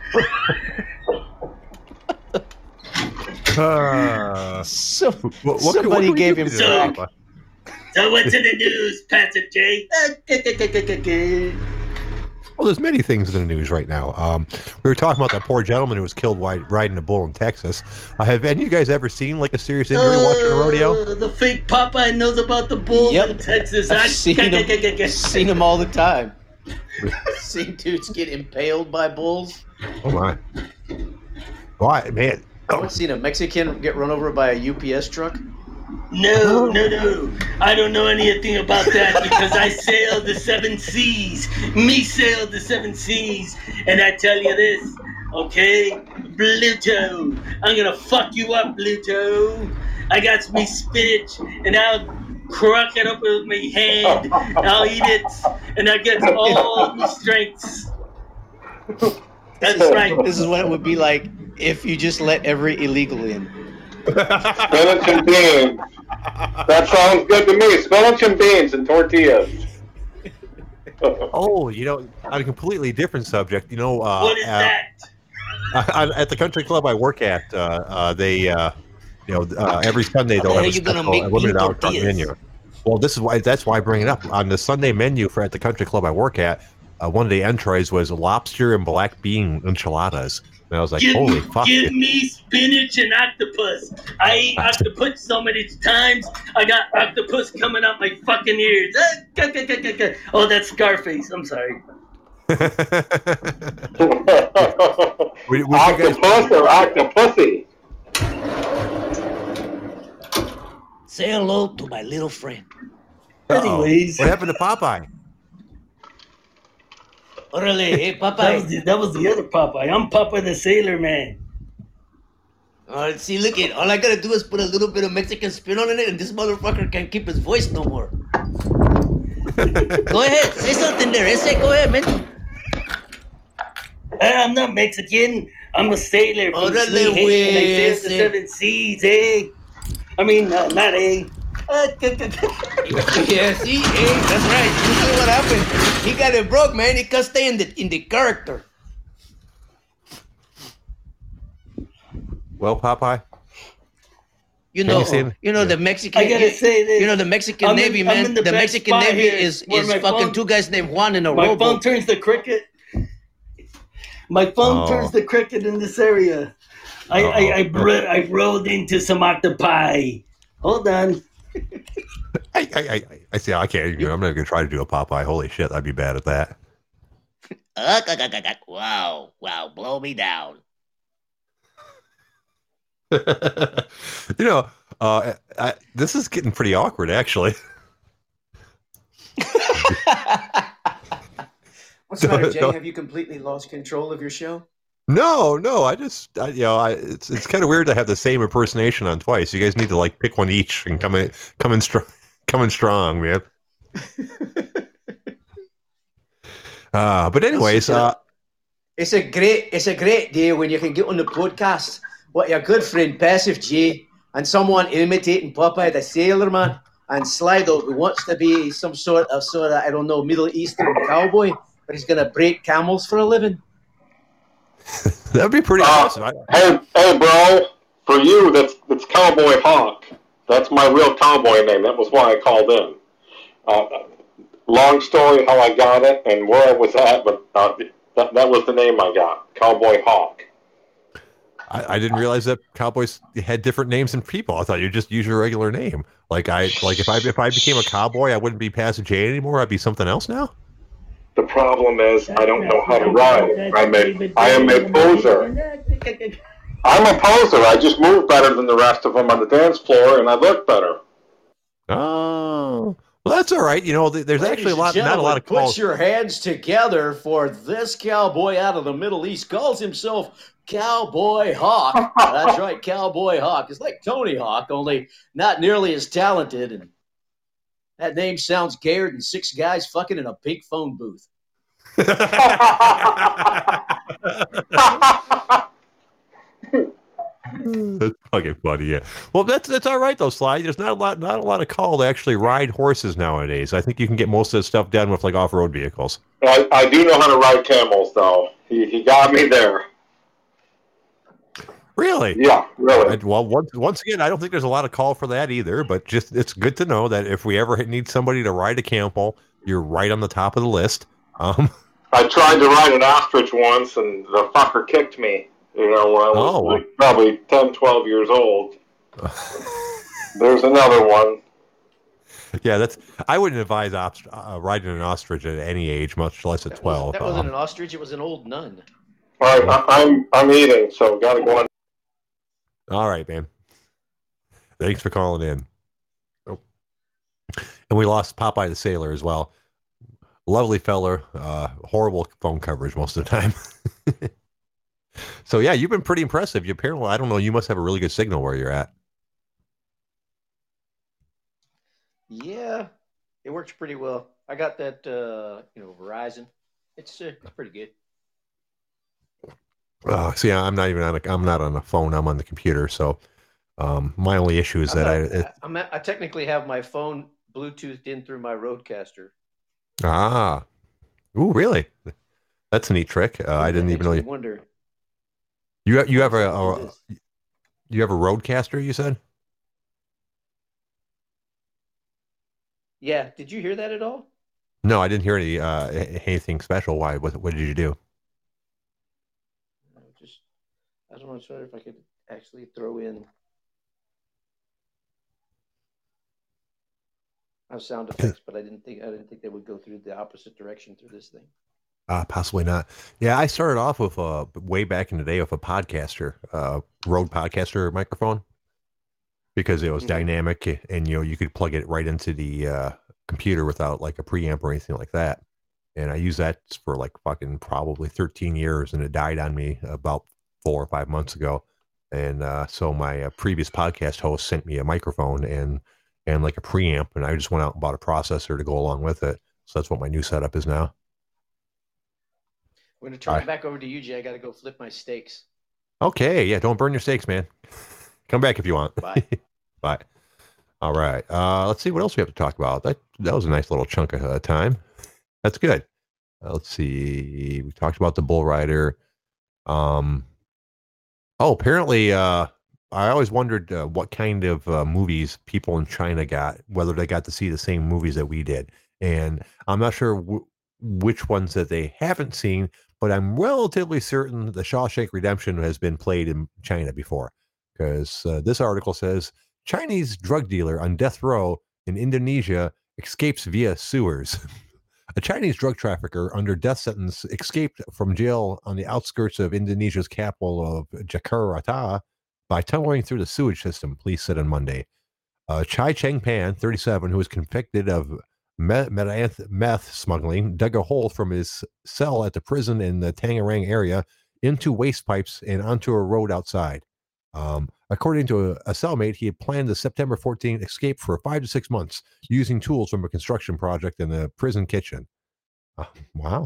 Uh, So, what, what, can- what somebody can we gave do him today, crack. Papa? So what's in the news, Pastor J? Well, there's many things in the news right now. Um, we were talking about that poor gentleman who was killed while riding a bull in Texas. Uh, have any of you guys ever seen like a serious injury watching a rodeo? Uh, the fake Popeye knows about the bulls Yep. in Texas. I've I- seen him, seen him all the time. Seen dudes get impaled by bulls. Oh my! Why, man? I've seen a Mexican get run over by a U P S truck. No, no, no. I don't know anything about that because I sailed the seven seas. Me sailed the seven seas. And I tell you this, okay? Bluto. I'm gonna fuck you up, Bluto. I got me spinach and I'll crack it up with my hand. I'll eat it and I get all the strengths. That's right. This is what it would be like if you just let every illegal in. Spinach and beans. That sounds good to me. Spinach and beans and tortillas. Oh, you know, on a completely different subject. You know, uh, What is uh, that? I, at the country club I work at, uh, uh, they, uh, you know, uh, every Sunday they'll have a you gonna special, make a limited bean hour truck tortillas? menu. Well, this is why. That's why I bring it up. On the Sunday menu for at the country club I work at, uh, one of the entrees was lobster and black bean enchiladas. And I was like, Give, holy me, fuck! give me spinach and octopus. I ate octopus so many times, I got octopus coming out my fucking ears. Oh, that's Scarface. I'm sorry. would, would you guys- Octopus or octopussy? Say hello to my little friend. Uh-oh. Anyways. What happened to Popeye? Orale, hey, That was, Popeye. the, that was the other Popeye. I'm Popeye the Sailor Man. Uh, see, look it. All I gotta do is put a little bit of Mexican spin on it, and this motherfucker can't keep his voice no more. Go ahead, say something there. Ese, go ahead, man. Hey, I'm not Mexican. I'm a sailor from Órale, Sweet Haven. güey, I sailed the ese. seven seas, eh? I mean, uh, not eh? Yeah, see, hey, that's right. You see what happened? He got it broke, man. He can't stay in the in the character. Well, Popeye, You Can know, you say- you know yeah. the Mexican. I gotta say this. You know the Mexican I'm in- Navy, I'm man. in the The, best Mexican spot Navy here is where is my fucking phone- two guys named Juan in a My rowboat. phone turns to cricket. My phone Oh. turns to cricket in this area. I, I, I, br- I rolled into some octopi. Hold on. I, I, I, I see. I can't. You know, I'm not gonna try to do a Popeye. Holy shit, I'd be bad at that. Wow, wow, blow me down. you know, uh, I, this is getting pretty awkward, actually. What's the matter, Jay? Don't- Have you completely lost control of your show? No, no, I just, I, you know, I, it's it's kind of weird to have the same impersonation on twice. You guys need to like pick one each and come in, come in strong, coming strong, man. Uh, but anyways, uh, It's a great, it's a great day when you can get on the podcast with your good friend Passive J and someone imitating Popeye the Sailor Man and Slido, who wants to be some sort of sort of I don't know Middle Eastern cowboy, but he's gonna break camels for a living. that'd be pretty Uh, awesome. I, Hey, hey, bro. For you, that's that's Cowboy Hawk. That's my real cowboy name. That was why I called in. Uh, long story how I got it and where I was at, but uh, that, that was the name I got, Cowboy Hawk. I, I didn't realize that cowboys had different names than people. I thought you just use your regular name. Like I, like if I if I became a cowboy, I wouldn't be Passive J anymore. I'd be something else now. The problem is I don't know how to ride. I'm a, I am a poser. I'm a poser. I just move better than the rest of them on the dance floor, and I look better. Oh, well, that's all right. You know, th- there's actually a lot, not a lot of calls. Put your hands together for this cowboy out of the Middle East. Calls himself Cowboy Hawk. That's right, Cowboy Hawk. It's like Tony Hawk, only not nearly as talented. And that name sounds gayer than six guys fucking in a pink phone booth. That's fucking funny, yeah. Well, that's that's all right though, Sly. There's not a lot, not a lot of call to actually ride horses nowadays. I think you can get most of the stuff done with like off-road vehicles. I, I do know how to ride camels, though. He he got me there. Really? Yeah, really. And, well, once once again, I don't think there's a lot of call for that either. But just it's good to know that if we ever need somebody to ride a camel, you're right on the top of the list. Um, I tried to ride an ostrich once, and the fucker kicked me. You know, when I was Oh. like probably ten, twelve years old. There's another one. yeah, that's. I wouldn't advise ost- uh, riding an ostrich at any age, much less at That, twelve. was, that wasn't Um, an ostrich, it was an old nun. All right, I, I'm I'm eating, so gotta go on. all right, man. Thanks for calling in. Oh. And we lost Popeye the Sailor as well. Lovely feller, uh, horrible phone coverage most of the time. So yeah, you've been pretty impressive. You apparently, I don't know, you must have a really good signal where you're at. Yeah, it works pretty well. I got that, uh, you know, Verizon. It's, uh, it's pretty good. Uh, see, I'm not even on. A, I'm not on the phone. I'm on the computer. So um, my only issue is I'm that not- I. It, I'm at, I technically have my phone Bluetoothed in through my Roadcaster. ah, ooh, really? That's a neat trick. Uh, I That didn't makes even know me you. wonder. You have, you have a, What a is this? you have a Roadcaster. You said. Yeah, did you hear that at all? No, I didn't hear any uh, anything special. Why? What, what did you do? I just, I don't know sure if I could actually throw in uh, sound effects, but I didn't think I didn't think they would go through the opposite direction through this thing. Uh, possibly not. Yeah, I started off with uh, way back in the day with a podcaster, uh, Rode Podcaster microphone, because it was Mhm. dynamic and you know you could plug it right into the uh, computer without like a preamp or anything like that. And I used that for like fucking probably thirteen years, and it died on me about four or five months ago. And uh, so my uh, previous podcast host sent me a microphone and and like a preamp, and I just went out and bought a processor to go along with it. So that's what my new setup is now. We're gonna turn Aye. it back over to you, Jay. I got to go flip my steaks. Okay, yeah, don't burn your steaks, man. Come back if you want. Bye. Bye. All right. Uh, let's see what else we have to talk about. That that was a nice little chunk of uh, time. That's good. Uh, let's see. We talked about the bull rider. Um. Oh, apparently, uh, I always wondered uh, what kind of uh, movies people in China got, whether they got to see the same movies that we did, and I'm not sure w- which ones that they haven't seen, but I'm relatively certain the Shawshank Redemption has been played in China before, because uh, this article says Chinese drug dealer on death row in Indonesia escapes via sewers. A Chinese drug trafficker under death sentence escaped from jail on the outskirts of Indonesia's capital of Jakarta by tunneling through the sewage system, police said on Monday. Uh, Chai Cheng Pan, thirty-seven, who was convicted of meth, meth, meth smuggling, dug a hole from his cell at the prison in the Tangerang area into waste pipes and onto a road outside. Um, according to a, a cellmate, he had planned the September fourteenth escape for five to six months using tools from a construction project in the prison kitchen. Uh, wow.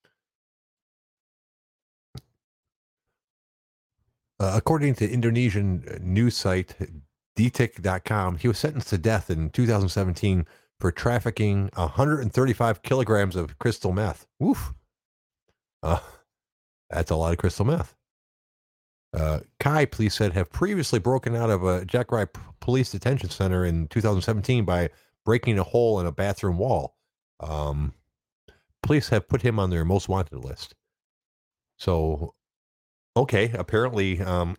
Uh, according to Indonesian news site detik dot com, he was sentenced to death in two thousand seventeen for trafficking one hundred thirty-five kilograms of crystal meth. Woof. Uh, that's a lot of crystal meth. Uh, Kai, police said, have previously broken out of a Jack P- Police Detention Center in two thousand seventeen by breaking a hole in a bathroom wall. Um, police have put him on their most wanted list. So, okay, apparently, um,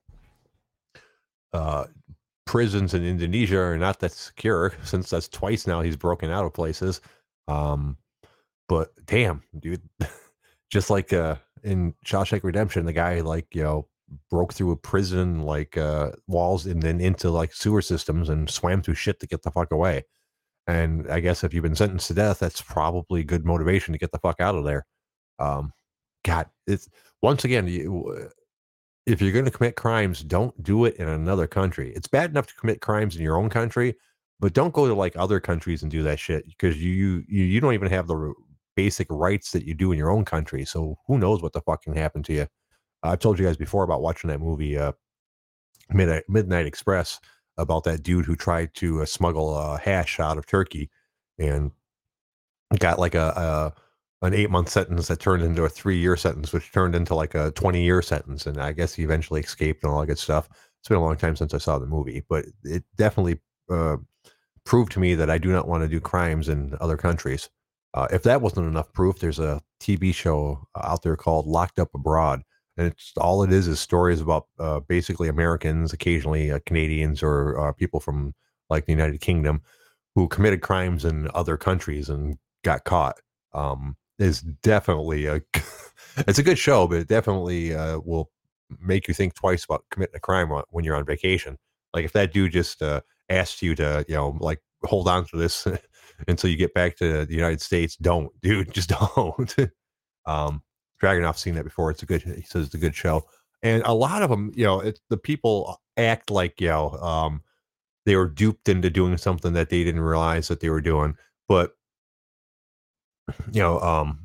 uh, prisons in Indonesia are not that secure, since that's twice now he's broken out of places. Um, but damn, dude, just like uh, in Shawshank Redemption, the guy like you know broke through a prison like uh, walls and then into like sewer systems and swam through shit to get the fuck away. And I guess if you've been sentenced to death, that's probably good motivation to get the fuck out of there. Um, God, it's once again, you, if you're going to commit crimes, don't do it in another country. It's bad enough to commit crimes in your own country, but don't go to like other countries and do that shit because you you you don't even have the basic rights that you do in your own country. So who knows what the fuck can happen to you? I've told you guys before about watching that movie, uh, Mid- Midnight Express about that dude who tried to uh, smuggle uh, hash out of Turkey and got like a, a an eight month sentence that turned into a three year sentence, which turned into like a twenty year sentence. And I guess he eventually escaped and all that good stuff. It's been a long time since I saw the movie, but it definitely uh, proved to me that I do not want to do crimes in other countries. Uh, if that wasn't enough proof, there's a T V show out there called Locked Up Abroad. And it's all it is is stories about uh, basically Americans, occasionally uh, Canadians or uh, people from like the United Kingdom who committed crimes in other countries and got caught. Um, is definitely a it's a good show, but it definitely uh, will make you think twice about committing a crime when you're on vacation. Like if that dude just uh, asked you to, you know, like hold on to this until you get back to the United States, don't, dude, just don't. um, Dragonoff's seen that before. It's a good, he says it's a good show. And a lot of them, you know, it's the people act like, you know, um, they were duped into doing something that they didn't realize that they were doing. But, you know, um,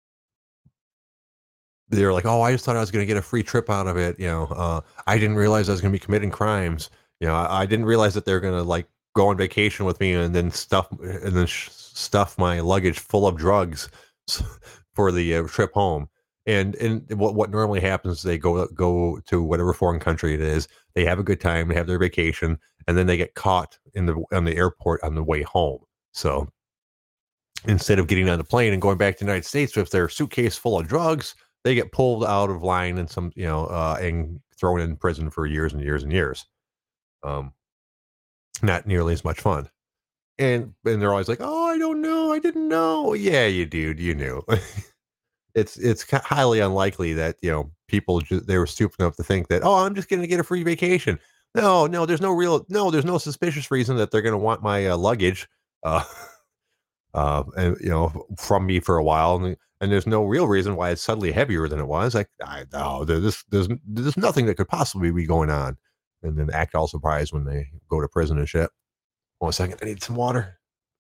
they're like, oh, I just thought I was going to get a free trip out of it. You know, uh, I didn't realize I was going to be committing crimes. You know, I, I didn't realize that they're going to like go on vacation with me and then stuff and then sh- stuff my luggage full of drugs for the uh, trip home. And and what what normally happens is they go go to whatever foreign country it is. They have a good time. They have their vacation, and then they get caught in the on the airport on the way home. So instead of getting on the plane and going back to the United States with their suitcase full of drugs, they get pulled out of line and some, you know, uh, and thrown in prison for years and years and years. Um, not nearly as much fun. And and they're always like, oh, I don't know, I didn't know. Yeah, you dude, you knew. it's it's highly unlikely that, you know, people just, they were stupid enough to think that, oh, I'm just going to get a free vacation. No, no, there's no real, no, there's no suspicious reason that they're going to want my uh, luggage, uh, uh, and you know, from me for a while, and, and there's no real reason why it's suddenly heavier than it was. Like, I no, there's there's there's nothing that could possibly be going on, and then act all surprised when they go to prison and shit. One second, I need some water.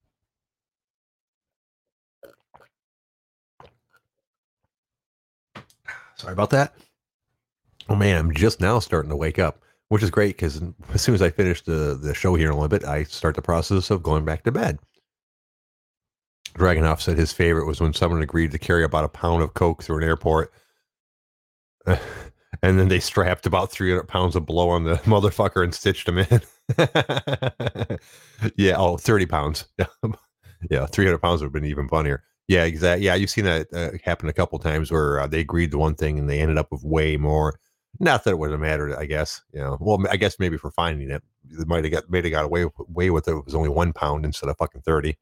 Sorry about that. Oh man, I'm just now starting to wake up, which is great because as soon as I finish the the show here in a little bit, I start the process of going back to bed. Dragonoff said his favorite was when someone agreed to carry about a pound of coke through an airport, and then they strapped about three hundred pounds of blow on the motherfucker and stitched him in. Yeah, oh, thirty pounds. Yeah, three hundred pounds would have been even funnier. Yeah, exactly. Yeah, you've seen that uh, happen a couple times where uh, they agreed to one thing and they ended up with way more. Not that it would have mattered, I guess. You know, well, I guess maybe for finding it, they might have got, may have got away, away with it. It was only one pound instead of fucking thirty.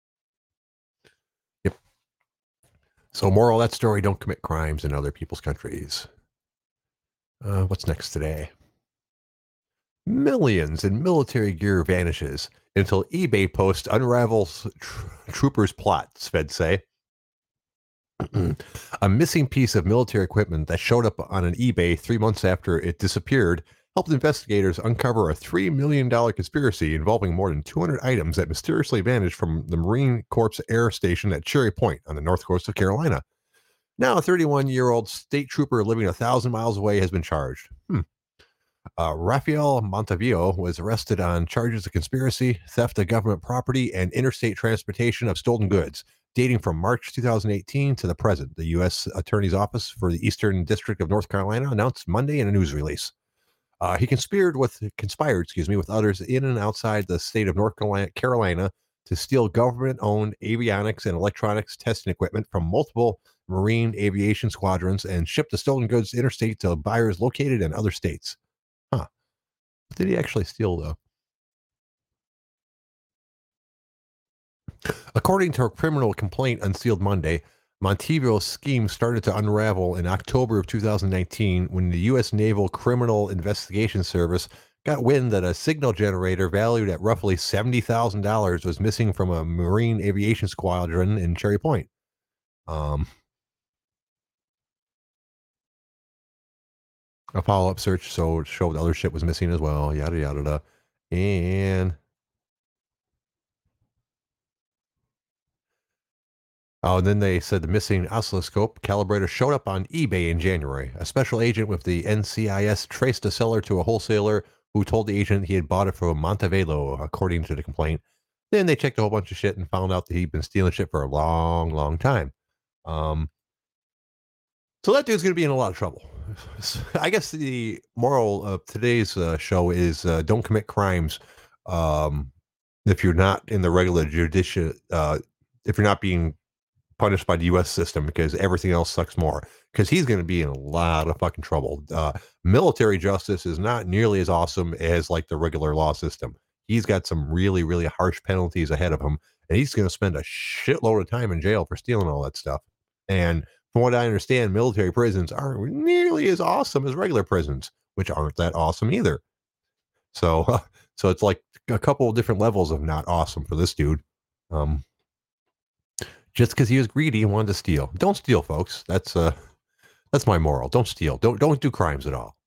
Yep. So, moral of that story: don't commit crimes in other people's countries. Uh, what's next today? Millions in military gear vanishes until eBay post unravels tr- troopers' plots, Feds say. A missing piece of military equipment that showed up on an eBay three months after it disappeared helped investigators uncover a three million dollars conspiracy involving more than two hundred items that mysteriously vanished from the Marine Corps Air Station at Cherry Point on the north coast of Carolina. Now, a thirty-one-year-old state trooper living a thousand miles away has been charged. Hmm. Uh, Rafael Montevideo was arrested on charges of conspiracy, theft of government property, and interstate transportation of stolen goods, dating from March two thousand eighteen to the present. The U S Attorney's Office for the Eastern District of North Carolina announced Monday in a news release. Uh, he conspired with conspired, excuse me, with others in and outside the state of North Carolina to steal government-owned avionics and electronics testing equipment from multiple Marine aviation squadrons and ship the stolen goods interstate to buyers located in other states. Huh. What did he actually steal, though? According to a criminal complaint unsealed Monday, Montevideo's scheme started to unravel in October of two thousand nineteen when the U S Naval Criminal Investigation Service got wind that a signal generator valued at roughly seventy thousand dollars was missing from a Marine aviation squadron in Cherry Point. Um, a follow-up search so it showed other shit was missing as well, yada yada yada. And Oh, and then they said the missing oscilloscope calibrator showed up on eBay in January. A special agent with the N C I S traced the seller to a wholesaler who told the agent he had bought it from Montevelo, according to the complaint. Then they checked a whole bunch of shit and found out that he'd been stealing shit for a long, long time. Um, so that dude's going to be in a lot of trouble. I guess the moral of today's uh, show is uh, don't commit crimes um, if you're not in the regular judicial, uh, if you're not being punished by the U S system, because everything else sucks more. Because he's going to be in a lot of fucking trouble. Uh, military justice is not nearly as awesome as like the regular law system. He's got some really, really harsh penalties ahead of him, and he's going to spend a shitload of time in jail for stealing all that stuff. And from what I understand, military prisons aren't nearly as awesome as regular prisons, which aren't that awesome either. So, uh, so it's like a couple of different levels of not awesome for this dude. Um, just because he was greedy and wanted to steal. Don't steal, folks. That's uh, that's my moral. Don't steal. Don't don't do crimes at all.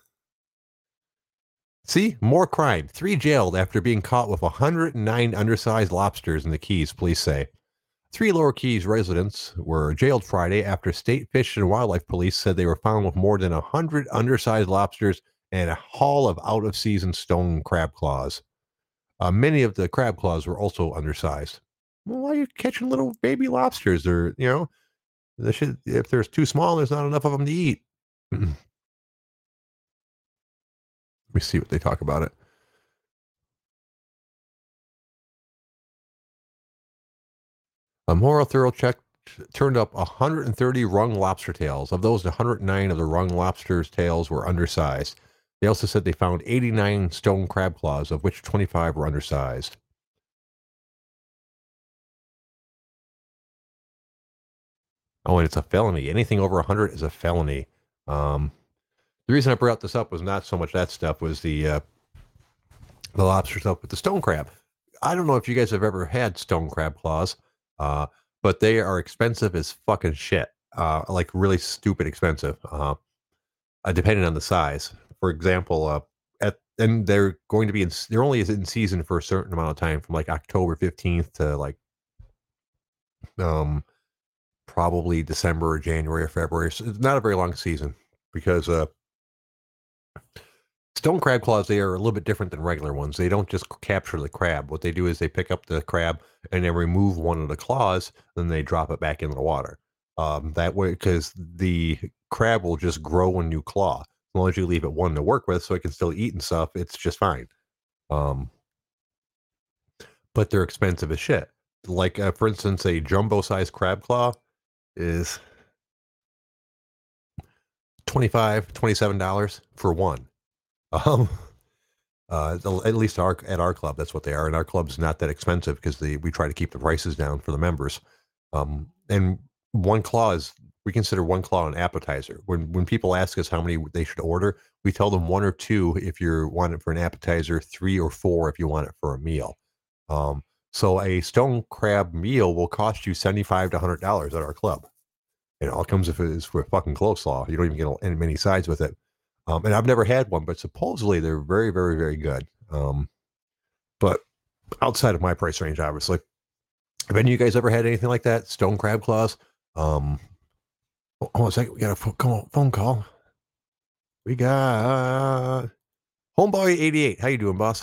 See, more crime. Three jailed after being caught with one hundred nine undersized lobsters in the Keys, police say. Three Lower Keys residents were jailed Friday after State Fish and Wildlife Police said they were found with more than one hundred undersized lobsters and a haul of out-of-season stone crab claws. Uh, many of the crab claws were also undersized. Well, why are you catching little baby lobsters? Or, you know, they should, if they're too small, there's not enough of them to eat. Let me see what they talk about it. A moral thorough check turned up one hundred thirty rung lobster tails. Of those, one hundred nine of the rung lobster's tails were undersized. They also said they found eighty-nine stone crab claws, of which twenty-five were undersized. Oh, and it's a felony. Anything over one hundred is a felony. Um, the reason I brought this up was not so much that stuff, was the uh, the lobster stuff, but the stone crab. I don't know if you guys have ever had stone crab claws, uh, but they are expensive as fucking shit. Uh, like really stupid expensive, uh, uh, depending on the size. For example, uh, at and they're going to be in. They're only in season for a certain amount of time, from like October fifteenth to like um. probably December or January or February. So it's not a very long season, because uh, stone crab claws, they are a little bit different than regular ones. They don't just capture the crab. What they do is they pick up the crab and then remove one of the claws, then they drop it back into the water. Um, that way, because the crab will just grow a new claw. As long as you leave it one to work with so it can still eat and stuff, it's just fine. Um, but they're expensive as shit. Like, uh, for instance, a jumbo-sized crab claw is twenty-five dollars, twenty-seven dollars for one. Um, uh, at least our, at our club, that's what they are. And our club's not that expensive because the, we try to keep the prices down for the members. Um, and one claw is, we consider one claw an appetizer. When when people ask us how many they should order, we tell them one or two if you want it for an appetizer, three or four if you want it for a meal. Um, So a stone crab meal will cost you seventy-five to one hundred dollars at our club. It all comes if it is for fucking coleslaw. You don't even get any many sides with it. Um, and I've never had one, but supposedly they're very, very, very good. Um, but outside of my price range, obviously. Have any of you guys ever had anything like that? Stone crab claws? Um, hold on a second. We got a phone, phone call. We got Homeboy eighty-eight. How you doing, boss?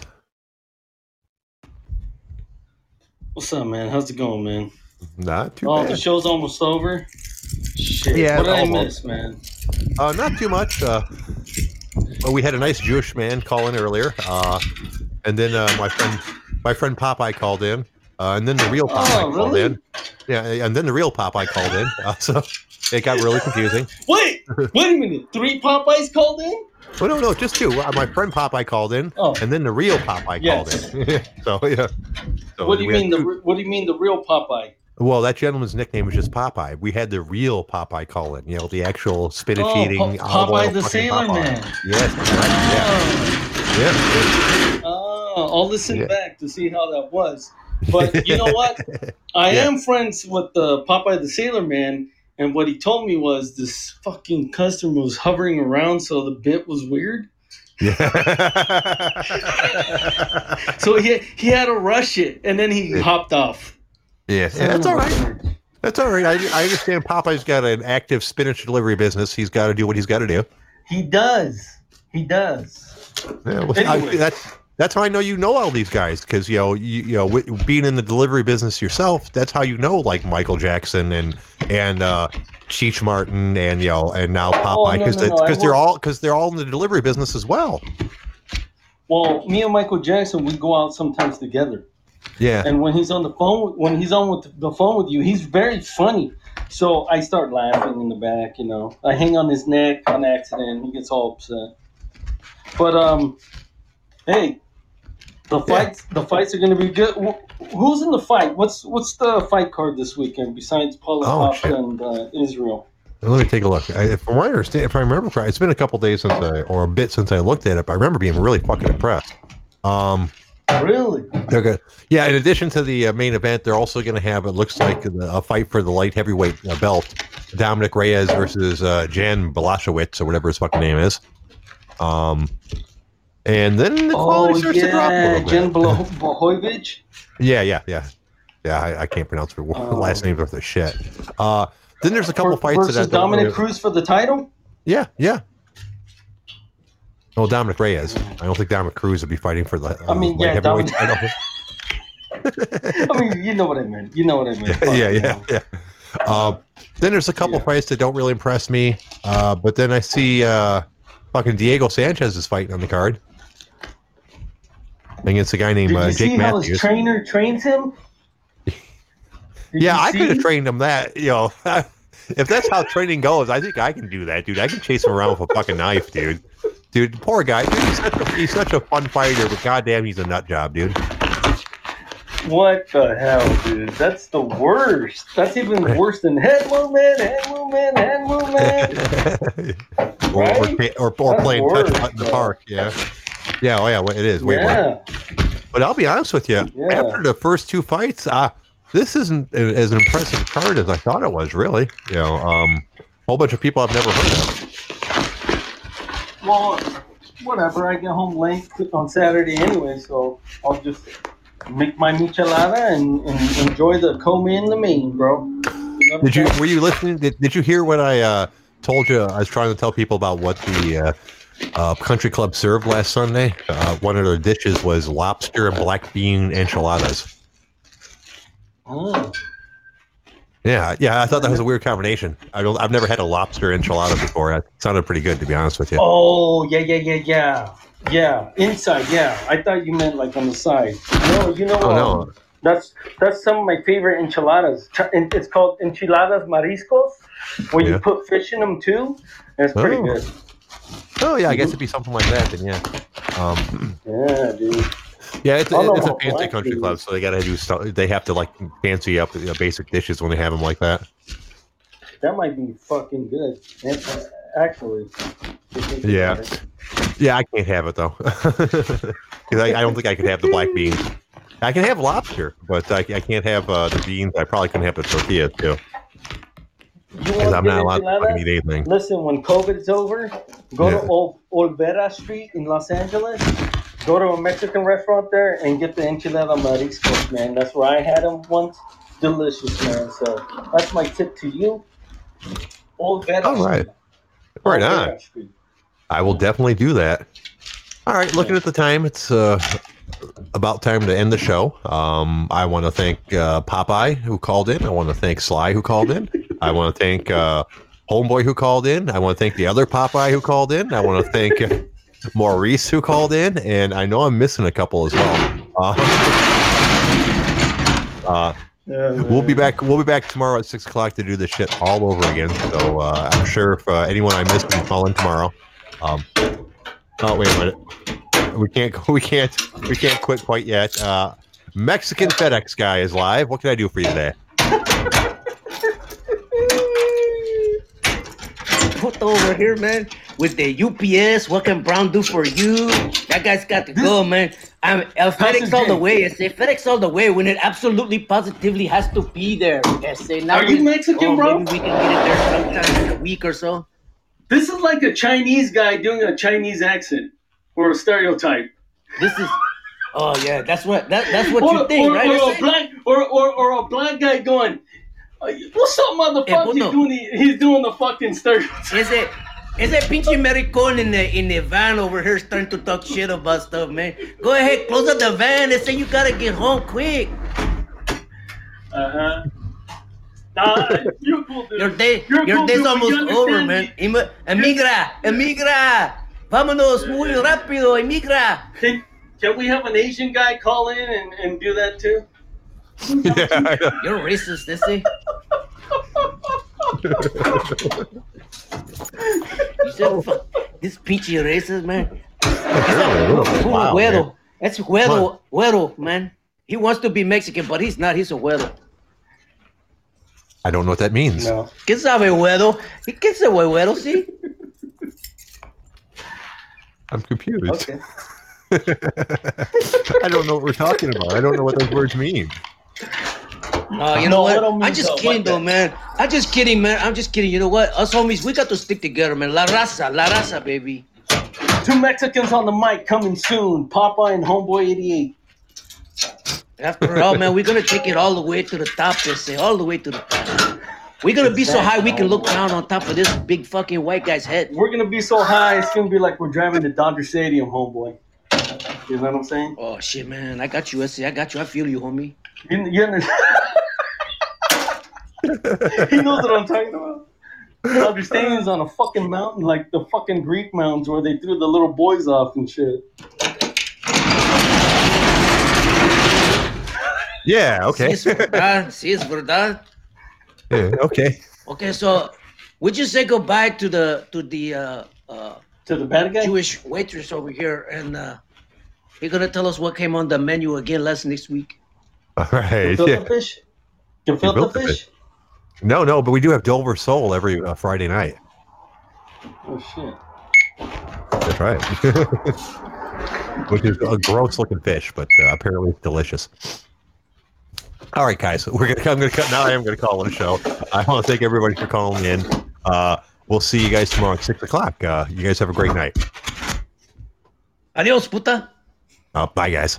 What's up, man? How's it going, man? Not too oh, bad. The show's almost over? Shit. Yeah, what did almost. I miss, man? Uh, not too much. Uh, well, we had a nice Jewish man call in earlier. Uh, and then uh, my friend my friend Popeye called in. Uh, and then the real Popeye oh, called really? in. Yeah, and then the real Popeye called in. Uh, so it got really confusing. Wait, wait a minute. Three Popeyes called in? Well, no, no, just two. Uh, my friend Popeye called in, oh. and then the real Popeye yes. called in. so yeah. So what do you mean the? two. What do you mean the real Popeye? Well, that gentleman's nickname was just Popeye. We had the real Popeye call in. You know, the actual spinach oh, eating Pa- Popeye the Sailor Popeye. Man. Yes, right. Yeah. Yeah. Oh, I'll listen yeah. back to see how that was. But you know what? I yeah. am friends with the Popeye the Sailor Man, and what he told me was this fucking customer was hovering around, so the bit was weird. Yeah. so he he had to rush it, and then he yeah. hopped off. Yeah, yeah that's all right. That's all right. I, I understand Popeye's got an active spinach delivery business. He's got to do what he's got to do. He does. He does. Yeah, well, Anyway. I, that's that's how I know you know all these guys because you know you, you know w- being in the delivery business yourself. That's how you know like Michael Jackson and and uh, Cheech Martin and you know and now Popeye because no, no, no, I they're work- all because they're all in the delivery business as well. Well, me and Michael Jackson, we go out sometimes together. Yeah. And when he's on the phone, when he's on with the phone with you, he's very funny. So I start laughing in the back, you know. I hang on his neck on accident. He gets all upset. But um, hey, the fights, the fights are going to be good. Wh- Who's in the fight? What's what's the fight card this weekend besides Paulo Oh, Costa shit. and uh, Israel? Let me take a look. I, from what I understand, if I remember correctly, it's been a couple days since I, or a bit since I looked at it, but I remember being really fucking impressed. Um, Really? they're good. Yeah, in addition to the uh, main event, they're also going to have, it looks like, the, a fight for the light heavyweight uh, belt. Dominic Reyes versus uh, Jan Blachowicz, or whatever his fucking name is. Um, and then the quality Oh starts to drop a yeah, little Jen bit. Blachowicz. Yeah, yeah, yeah. Yeah, I, I can't pronounce the Um, last names of the shit. Uh, then there's a couple fights versus that I don't Dominic really- Cruz for the title. Yeah, yeah. Oh, Dominic Reyes. I don't think Dominic Cruz would be fighting for the. Uh, I mean, light yeah, heavyweight Dominic- title. I mean, you know what I meant. You know what I meant. Fuck, yeah, you yeah, know. yeah. Um, then there's a couple Yeah. fights that don't really impress me. Uh, but then I see uh, fucking Diego Sanchez is fighting on the card against a guy named Did you uh, see Jake how Matthews. his trainer trains him? Did Yeah, you I could have see? trained him that. You know, if that's how training goes, I think I can do that, dude. I can chase him around with a fucking knife, dude. Dude, poor guy. Dude, he's, such a, he's such a fun fighter, but goddamn, he's a nut job, dude. What the hell, dude? That's the worst. That's even worse than head movement, head movement, head movement. or, or, Right? or, or That's playing worse, touch putt in the bro. park, yeah. Yeah, oh yeah, well, it is. Way worse. Yeah. But I'll be honest with you. Yeah. After the first two fights, uh, this isn't a- as an impressive card as I thought it was. Really, you know, um, a whole bunch of people I've never heard of. Well, whatever. I get home late on Saturday anyway, so I'll just make my michelada and, and enjoy the come in the main, bro. You know what I'm Did you? saying? Were you listening? Did, did you hear what I uh, told you? I was trying to tell people about what the uh, uh, country club served last Sunday. Uh, one of their dishes was lobster and black bean enchiladas. Oh. Yeah, yeah. I thought that was a weird combination. I don't. I've never had a lobster enchilada before. It sounded pretty good, to be honest with you. Oh, yeah, yeah, yeah, yeah. Yeah, inside, yeah. I thought you meant like on the side. No, you know Oh, what? no. That's that's some of my favorite enchiladas. Ch- and It's called enchiladas mariscos, where Yeah. you put fish in them too. And it's pretty Oh. good. Oh yeah, I guess it'd be something like that. Then yeah. Um, Yeah, dude. Yeah, it's, I don't know it's a how fancy black country beans- club, so they got to do stuff. They have to like fancy up you know, basic dishes when they have them like that. That might be fucking good. And, uh, Actually. if you think Yeah. about it. Yeah, I can't have it though, because I, I don't think I could have the black beans. I can have lobster, but I, I can't have uh, the beans. I probably couldn't have the tortillas too, You because want I'm good not allowed to enchiladas? fucking eat anything. Listen, when COVID's over, go Yeah. to Ol- Olvera Street in Los Angeles. Go to a Mexican restaurant there and get the enchilada mariscos, man. That's where I had them once. Delicious, man. So that's my tip to you. Olvera All right. Street. Right Olvera on. Street. I will definitely do that. All right, looking at the time, it's uh, about time to end the show. Um, I want to thank uh, Popeye, who called in. I want to thank Sly, who called in. I want to thank uh, Homeboy, who called in. I want to thank the other Popeye, who called in. I want to thank uh, Maurice, who called in. And I know I'm missing a couple as well. Uh, uh, Yeah, We'll be man. back. We'll be back tomorrow at six o'clock to do this shit all over again. So uh, I'm sure if uh, anyone I missed can call in tomorrow. Um, oh wait a minute. We can't. We can't. We can't quit quite yet. Uh, Mexican FedEx guy is live. What can I do for you today? Put over here, man, with the U P S. What can Brown do for you? That guy's got to go, man. I'm uh, FedEx all the way. I say FedEx all the way when it absolutely positively has to be there. I say now. Are you we- Mexican, oh, bro? Maybe we can get it there sometime in a week or so. This is like a Chinese guy doing a Chinese accent or a stereotype. This is. Oh yeah, that's what that, that's what or, you think, or, right? or I a say? black or, or, or a black guy going, What's up, motherfucker? Eh, He's puto. doing the, he's doing the fucking stereotype. Ese, ese pinche maricón in the in the van over here starting to talk shit about stuff, man. Go ahead, close up the van. They say you gotta get home quick. Uh huh. Nah, you're cool, dude. Your day, You're your cool, day's dude, but almost you over, understand man. me. Emi- Emigra, emigra. Vámonos muy rápido, emigra. Can, can we have an Asian guy call in and, and do that too? Yeah, I know. You're racist, they say. You said, fuck, this pinche racist, man. Wow, Güero. man. That's güero, güero, man. He wants to be Mexican, but he's not. He's a güero. I don't know what that means. No. ¿Qué sabe, güero? ¿Qué sabe, güero, sí? I'm confused. Okay. I don't know what we're talking about. I don't know what those words mean. No, you No, know I what? don't mean I'm just so, kidding, like though, that. man. I'm just kidding, man. I'm just kidding. You know what? Us homies, we got to stick together, man. La raza, la raza, baby. Two Mexicans on the mic coming soon. Papa and Homeboy eighty-eight. After all, man, we're gonna take it all the way to the top. They say all the way to the top. We're gonna be so high we can look down on top of this big fucking white guy's head. We're gonna be so high, it's gonna be like we're driving to Dodger Stadium, homeboy. You know what I'm saying? Oh shit, man! I got you, S C. I got you. I feel you, homie. You, you under- he knows what I'm talking about. Dodger Stadium's on a fucking mountain, like the fucking Greek mountains where they threw the little boys off and shit. Yeah, Sí okay. es verdad. Sí es verdad. Yeah, okay. Okay, so would you say goodbye to the to the uh, uh, To the bad guy? Jewish waitress over here, and uh, you're gonna tell us what came on the menu again last next week? All right. Gefilte Yeah. fish? Gefilte Gefilte fish? fish. No, no, but we do have Dover Soul every uh, Friday night. Oh shit. That's right. Which is a gross looking fish, but uh, apparently it's delicious. All right, guys, we're gonna. I'm gonna cut now. I am gonna call it a show. I want to thank everybody for calling in. Uh, we'll see you guys tomorrow at six o'clock. Uh, you guys have a great night. Adios, puta. Uh, bye, guys.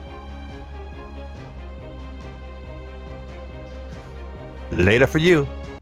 Later for you.